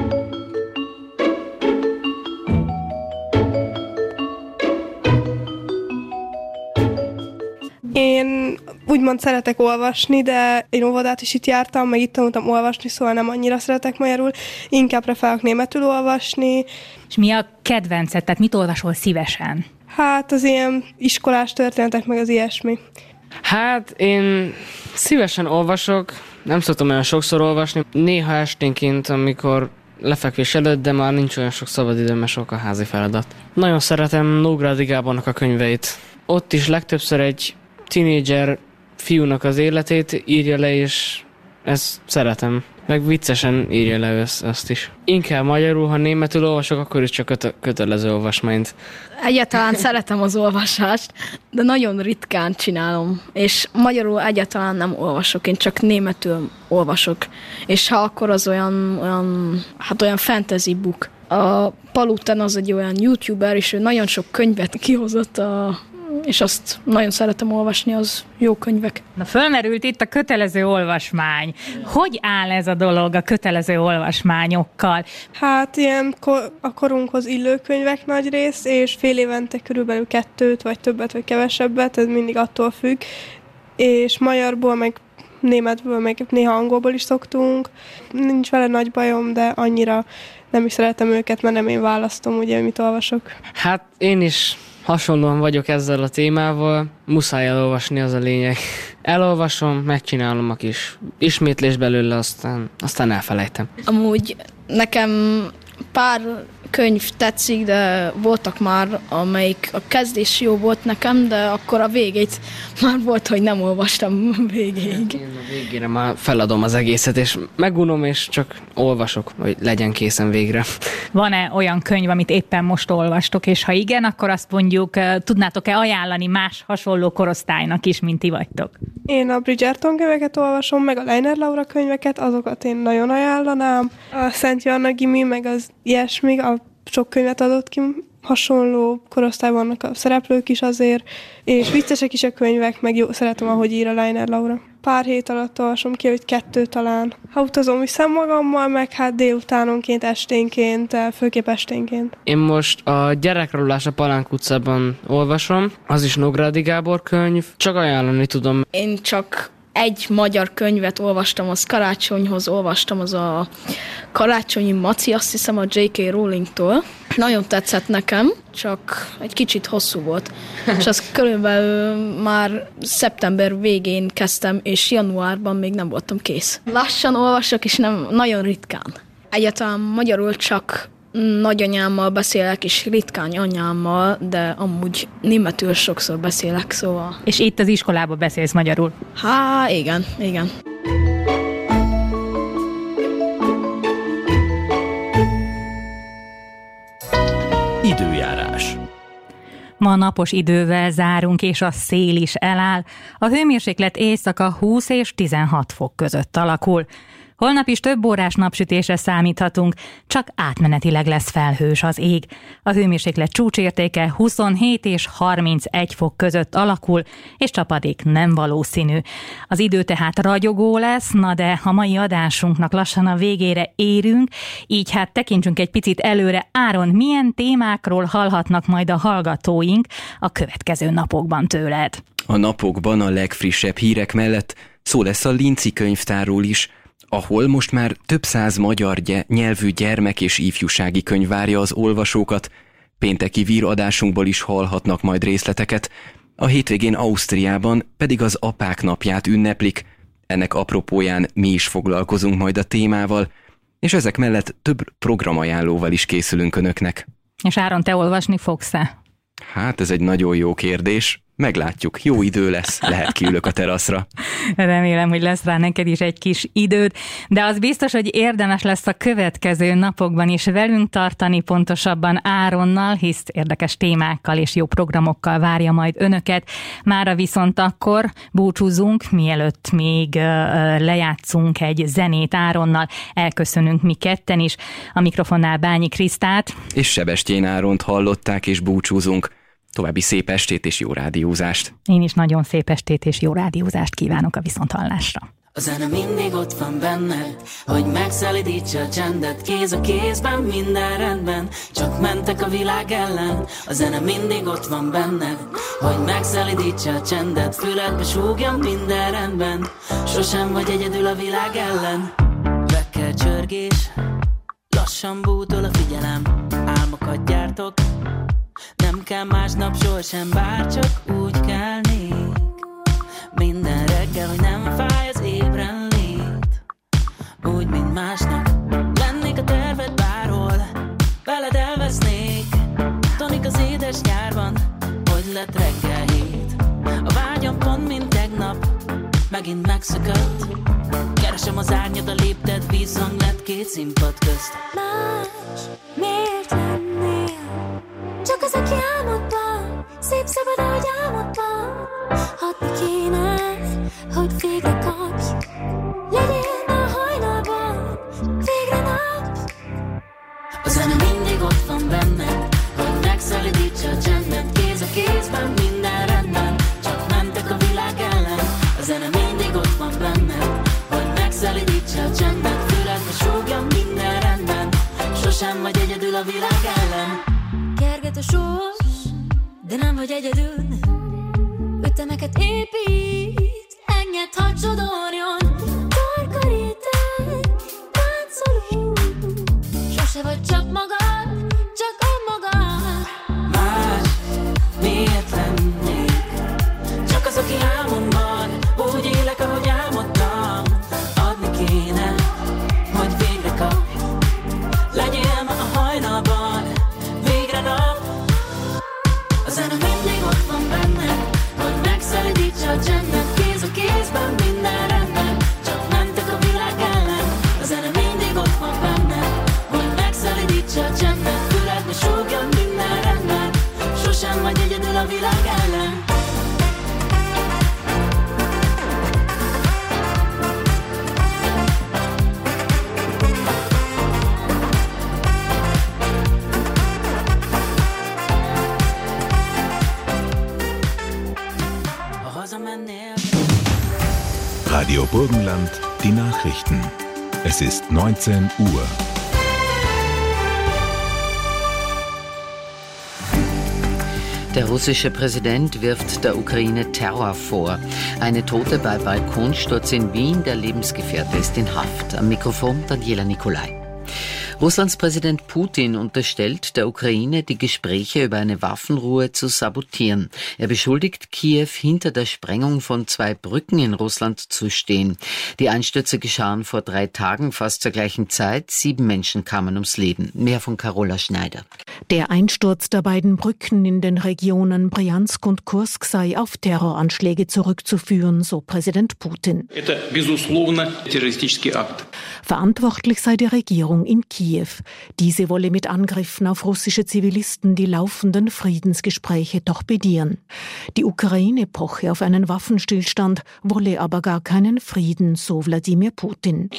Én úgymond szeretek olvasni, de én óvodát is itt jártam, meg itt tanultam olvasni, szóval nem annyira szeretek magyarul, inkább preferálok németül olvasni. És mi a kedvenced? Tehát mit olvasol szívesen? Hát az ilyen iskolás történetek, meg az ilyesmi. Hát én szívesen olvasok, nem szoktam olyan sokszor olvasni, néha esténként, amikor lefekvés előtt, de már nincs olyan sok szabadidőm, mert sok a házi feladat. Nagyon szeretem Nógrádi Gábornak a könyveit. Ott is legtöbbször egy tínédzser fiúnak az életét írja le, és ezt szeretem. Meg viccesen írja le azt is. Inkább magyarul, ha németül olvasok, akkor is csak köte- kötelező olvasmányt. Egyáltalán szeretem az olvasást, de nagyon ritkán csinálom. És magyarul egyáltalán nem olvasok, én csak németül olvasok. És ha akkor az olyan, olyan, hát olyan fantasy book. A Paluten az egy olyan youtuber, és ő nagyon sok könyvet kihozott a és azt nagyon szeretem olvasni, az jó könyvek. Na, fölmerült itt a kötelező olvasmány. Hogy áll ez a dolog a kötelező olvasmányokkal? Hát ilyen ko- a korunkhoz illő könyvek nagy rész, és fél évente körülbelül kettőt, vagy többet, vagy kevesebbet, ez mindig attól függ. És magyarból, meg németből, meg néha angolból is szoktunk. Nincs vele nagy bajom, de annyira nem is szeretem őket, mert nem én választom, ugye, mit olvasok. Hát én is hasonlóan vagyok ezzel a témával, muszáj elolvasni, az a lényeg. Elolvasom, megcsinálom a kis ismétlés belőle, aztán, aztán elfelejtem. Amúgy nekem pár könyv tetszik, de voltak már, amelyik a kezdés jó volt nekem, de akkor a végét már volt, hogy nem olvastam végéig. Én a végére már feladom az egészet, és megunom, és csak olvasok, hogy legyen készen végre. Van-e olyan könyv, amit éppen most olvastok, és ha igen, akkor azt mondjuk, tudnátok-e ajánlani más hasonló korosztálynak is, mint ti vagytok? Én a Bridgerton könyveket olvasom, meg a Leiner Laura könyveket, azokat én nagyon ajánlanám. A Szent Joanna Gimi, meg az ilyesmi, a sok könyvet adott ki, hasonló korosztályban vannak a szereplők is azért, és viccesek is a könyvek, meg jó, szeretem, ahogy ír a Leiner Laura. Pár hét alatt olvasom ki, hogy kettő talán. Ha utazom, viszem magammal, meg hát délutánonként, esténként, főképp esténként. Én most a Gyerekrólás a Palánk utcában olvasom, az is Nógrádi Gábor könyv, csak ajánlani tudom. Én csak egy magyar könyvet olvastam, az karácsonyhoz olvastam, az a Karácsonyi Maci, azt hiszem a dzsé ká Rowlingtól. Nagyon tetszett nekem, csak egy kicsit hosszú volt. És azt körülbelül már szeptember végén kezdtem, és januárban még nem voltam kész. Lassan olvasok, és nem nagyon ritkán. Egyáltalán magyarul csak nagyanyámmal beszélek, és ritkán anyámmal, de amúgy németül sokszor beszélek, szóval... És itt az iskolában beszélsz magyarul? Há, igen, igen. Időjárás. Ma napos idővel zárunk, és a szél is eláll. A hőmérséklet éjszaka húsz és tizenhat fok között alakul. Holnap is több órás napsütésre számíthatunk, csak átmenetileg lesz felhős az ég. A hőmérséklet csúcsértéke huszonhét és harmincegy fok között alakul, és csapadék nem valószínű. Az idő tehát ragyogó lesz, na de a mai adásunknak lassan a végére érünk, így hát tekintsünk egy picit előre. Áron, milyen témákról hallhatnak majd a hallgatóink a következő napokban tőled? A napokban a legfrissebb hírek mellett szó lesz a Linci könyvtárról is, ahol most már több száz magyar gy- nyelvű gyermek- és ifjúsági könyv várja az olvasókat. Pénteki víradásunkból is hallhatnak majd részleteket, a hétvégén Ausztriában pedig az apák napját ünneplik. Ennek apropóján mi is foglalkozunk majd a témával, és ezek mellett több programajánlóval is készülünk önöknek. És Áron, te olvasni fogsz-e? Hát ez egy nagyon jó kérdés. Meglátjuk, jó idő lesz, lehet kiülök a teraszra. Remélem, hogy lesz rá neked is egy kis időd, de az biztos, hogy érdemes lesz a következő napokban is velünk tartani, pontosabban Áronnal, hisz érdekes témákkal és jó programokkal várja majd önöket. Mára viszont akkor búcsúzunk, mielőtt még lejátszunk egy zenét Áronnal, elköszönünk mi ketten is. A mikrofonnál Bányi Krisztát és Sebestyén Áront hallották, és búcsúzunk. További szép estét és jó rádiózást. Én is nagyon szép estét és jó rádiózást kívánok a viszonthallásra. A zene mindig ott van benned, hogy megszelidítsa a csendet. Kéz a kézben, minden rendben, csak mentek a világ ellen. A zene mindig ott van benned, hogy megszelidítsa a csendet. Füledbe súgja, minden rendben, sosem vagy egyedül a világ ellen. Vekkel csörgés, lassan bútol a figyelem. Álmokat gyártok, nem kell másnap sor sem, bár csak úgy kelnék. Minden reggel, hogy nem fáj az ébren lét. Úgy, mint másnak lennék a terved bárhol, veled elvesznék. Tonik az édes nyárban, hogy lett reggel hét. A vágyam pont, mint tegnap, megint megszökött. Keres Lássam az árnyad, a lépted vízhang lett két színpad közt. Más, miért lennél? Csak az, aki álmodban, szép szabad, ahogy álmodban. Adni kéne, hogy végre kapj. Legyél a hajnalban, végre nap. A zene mindig ott van benne, hogy megszelidítsa a csendet. Kéz a kézben, minden rendben, csak mentek a világ ellen. A zene mindig ott van benne, hogy megszelidítsa a csendet. Füledbe súgja, minden rendben, sosem vagy egyedül a világ ellen. Kerget a sors, de nem vagy egyedül. Ütemeket épít, engedd, hadd sodorjon. Karkaríted, táncolunk. Sose vagy csak magad, csak önmagad. Más, miért lennék? Csak az, aki álmomban, úgy élek, ahogy álmodtam. Adni kéne, hogy végre kapj. Legyél ma a hajnalban, végre nap. A zene mindig ott van benne, hogy megszelidítsa a csendet. Kéz a kézben, minden rendben, csak mentek a világ ellen. A zene mindig ott van benne, hogy megszelidítsa a csendet. Füledbe súgja, minden rendben, sosem vagy egyedül a világ ellen. Radio Burgenland, die Nachrichten. Es ist neunzehn Uhr. Der russische Präsident wirft der Ukraine Terror vor. Eine Tote bei Balkonsturz in Wien, der Lebensgefährte ist in Haft. Am Mikrofon Daniela Nicolai. Russlands Präsident Putin unterstellt der Ukraine, die Gespräche über eine Waffenruhe zu sabotieren. Er beschuldigt Kiew, hinter der Sprengung von zwei Brücken in Russland zu stehen. Die Einstürze geschahen vor drei Tagen, fast zur gleichen Zeit. Sieben Menschen kamen ums Leben. Mehr von Carola Schneider. Der Einsturz der beiden Brücken in den Regionen Bryansk und Kursk sei auf Terroranschläge zurückzuführen, so Präsident Putin. Verantwortlich sei die Regierung in Kiew. Diese wolle mit Angriffen auf russische Zivilisten die laufenden Friedensgespräche torpedieren. Die Ukraine poche auf einen Waffenstillstand, wolle aber gar keinen Frieden, so Wladimir Putin.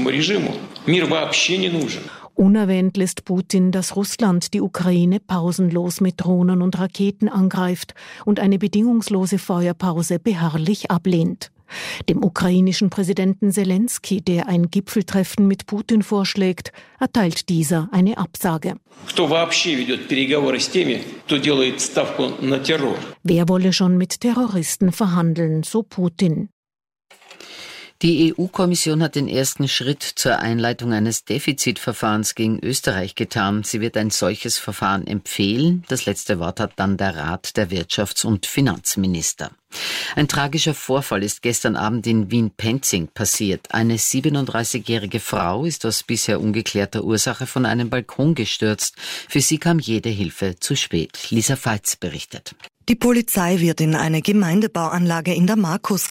Unerwähnt lässt Putin, dass Russland die Ukraine pausenlos mit Drohnen und Raketen angreift und eine bedingungslose Feuerpause beharrlich ablehnt. Dem ukrainischen Präsidenten Zelensky, der ein Gipfeltreffen mit Putin vorschlägt, erteilt dieser eine Absage. Wer wolle schon mit Terroristen verhandeln, so Putin. Die E U-Kommission hat den ersten Schritt zur Einleitung eines Defizitverfahrens gegen Österreich getan. Sie wird ein solches Verfahren empfehlen. Das letzte Wort hat dann der Rat der Wirtschafts- und Finanzminister. Ein tragischer Vorfall ist gestern Abend in Wien-Penzing passiert. Eine siebenunddreißigjährige Frau ist aus bisher ungeklärter Ursache von einem Balkon gestürzt. Für sie kam jede Hilfe zu spät. Lisa Feitz berichtet. Die Polizei wird in eine Gemeindebauanlage in der Markus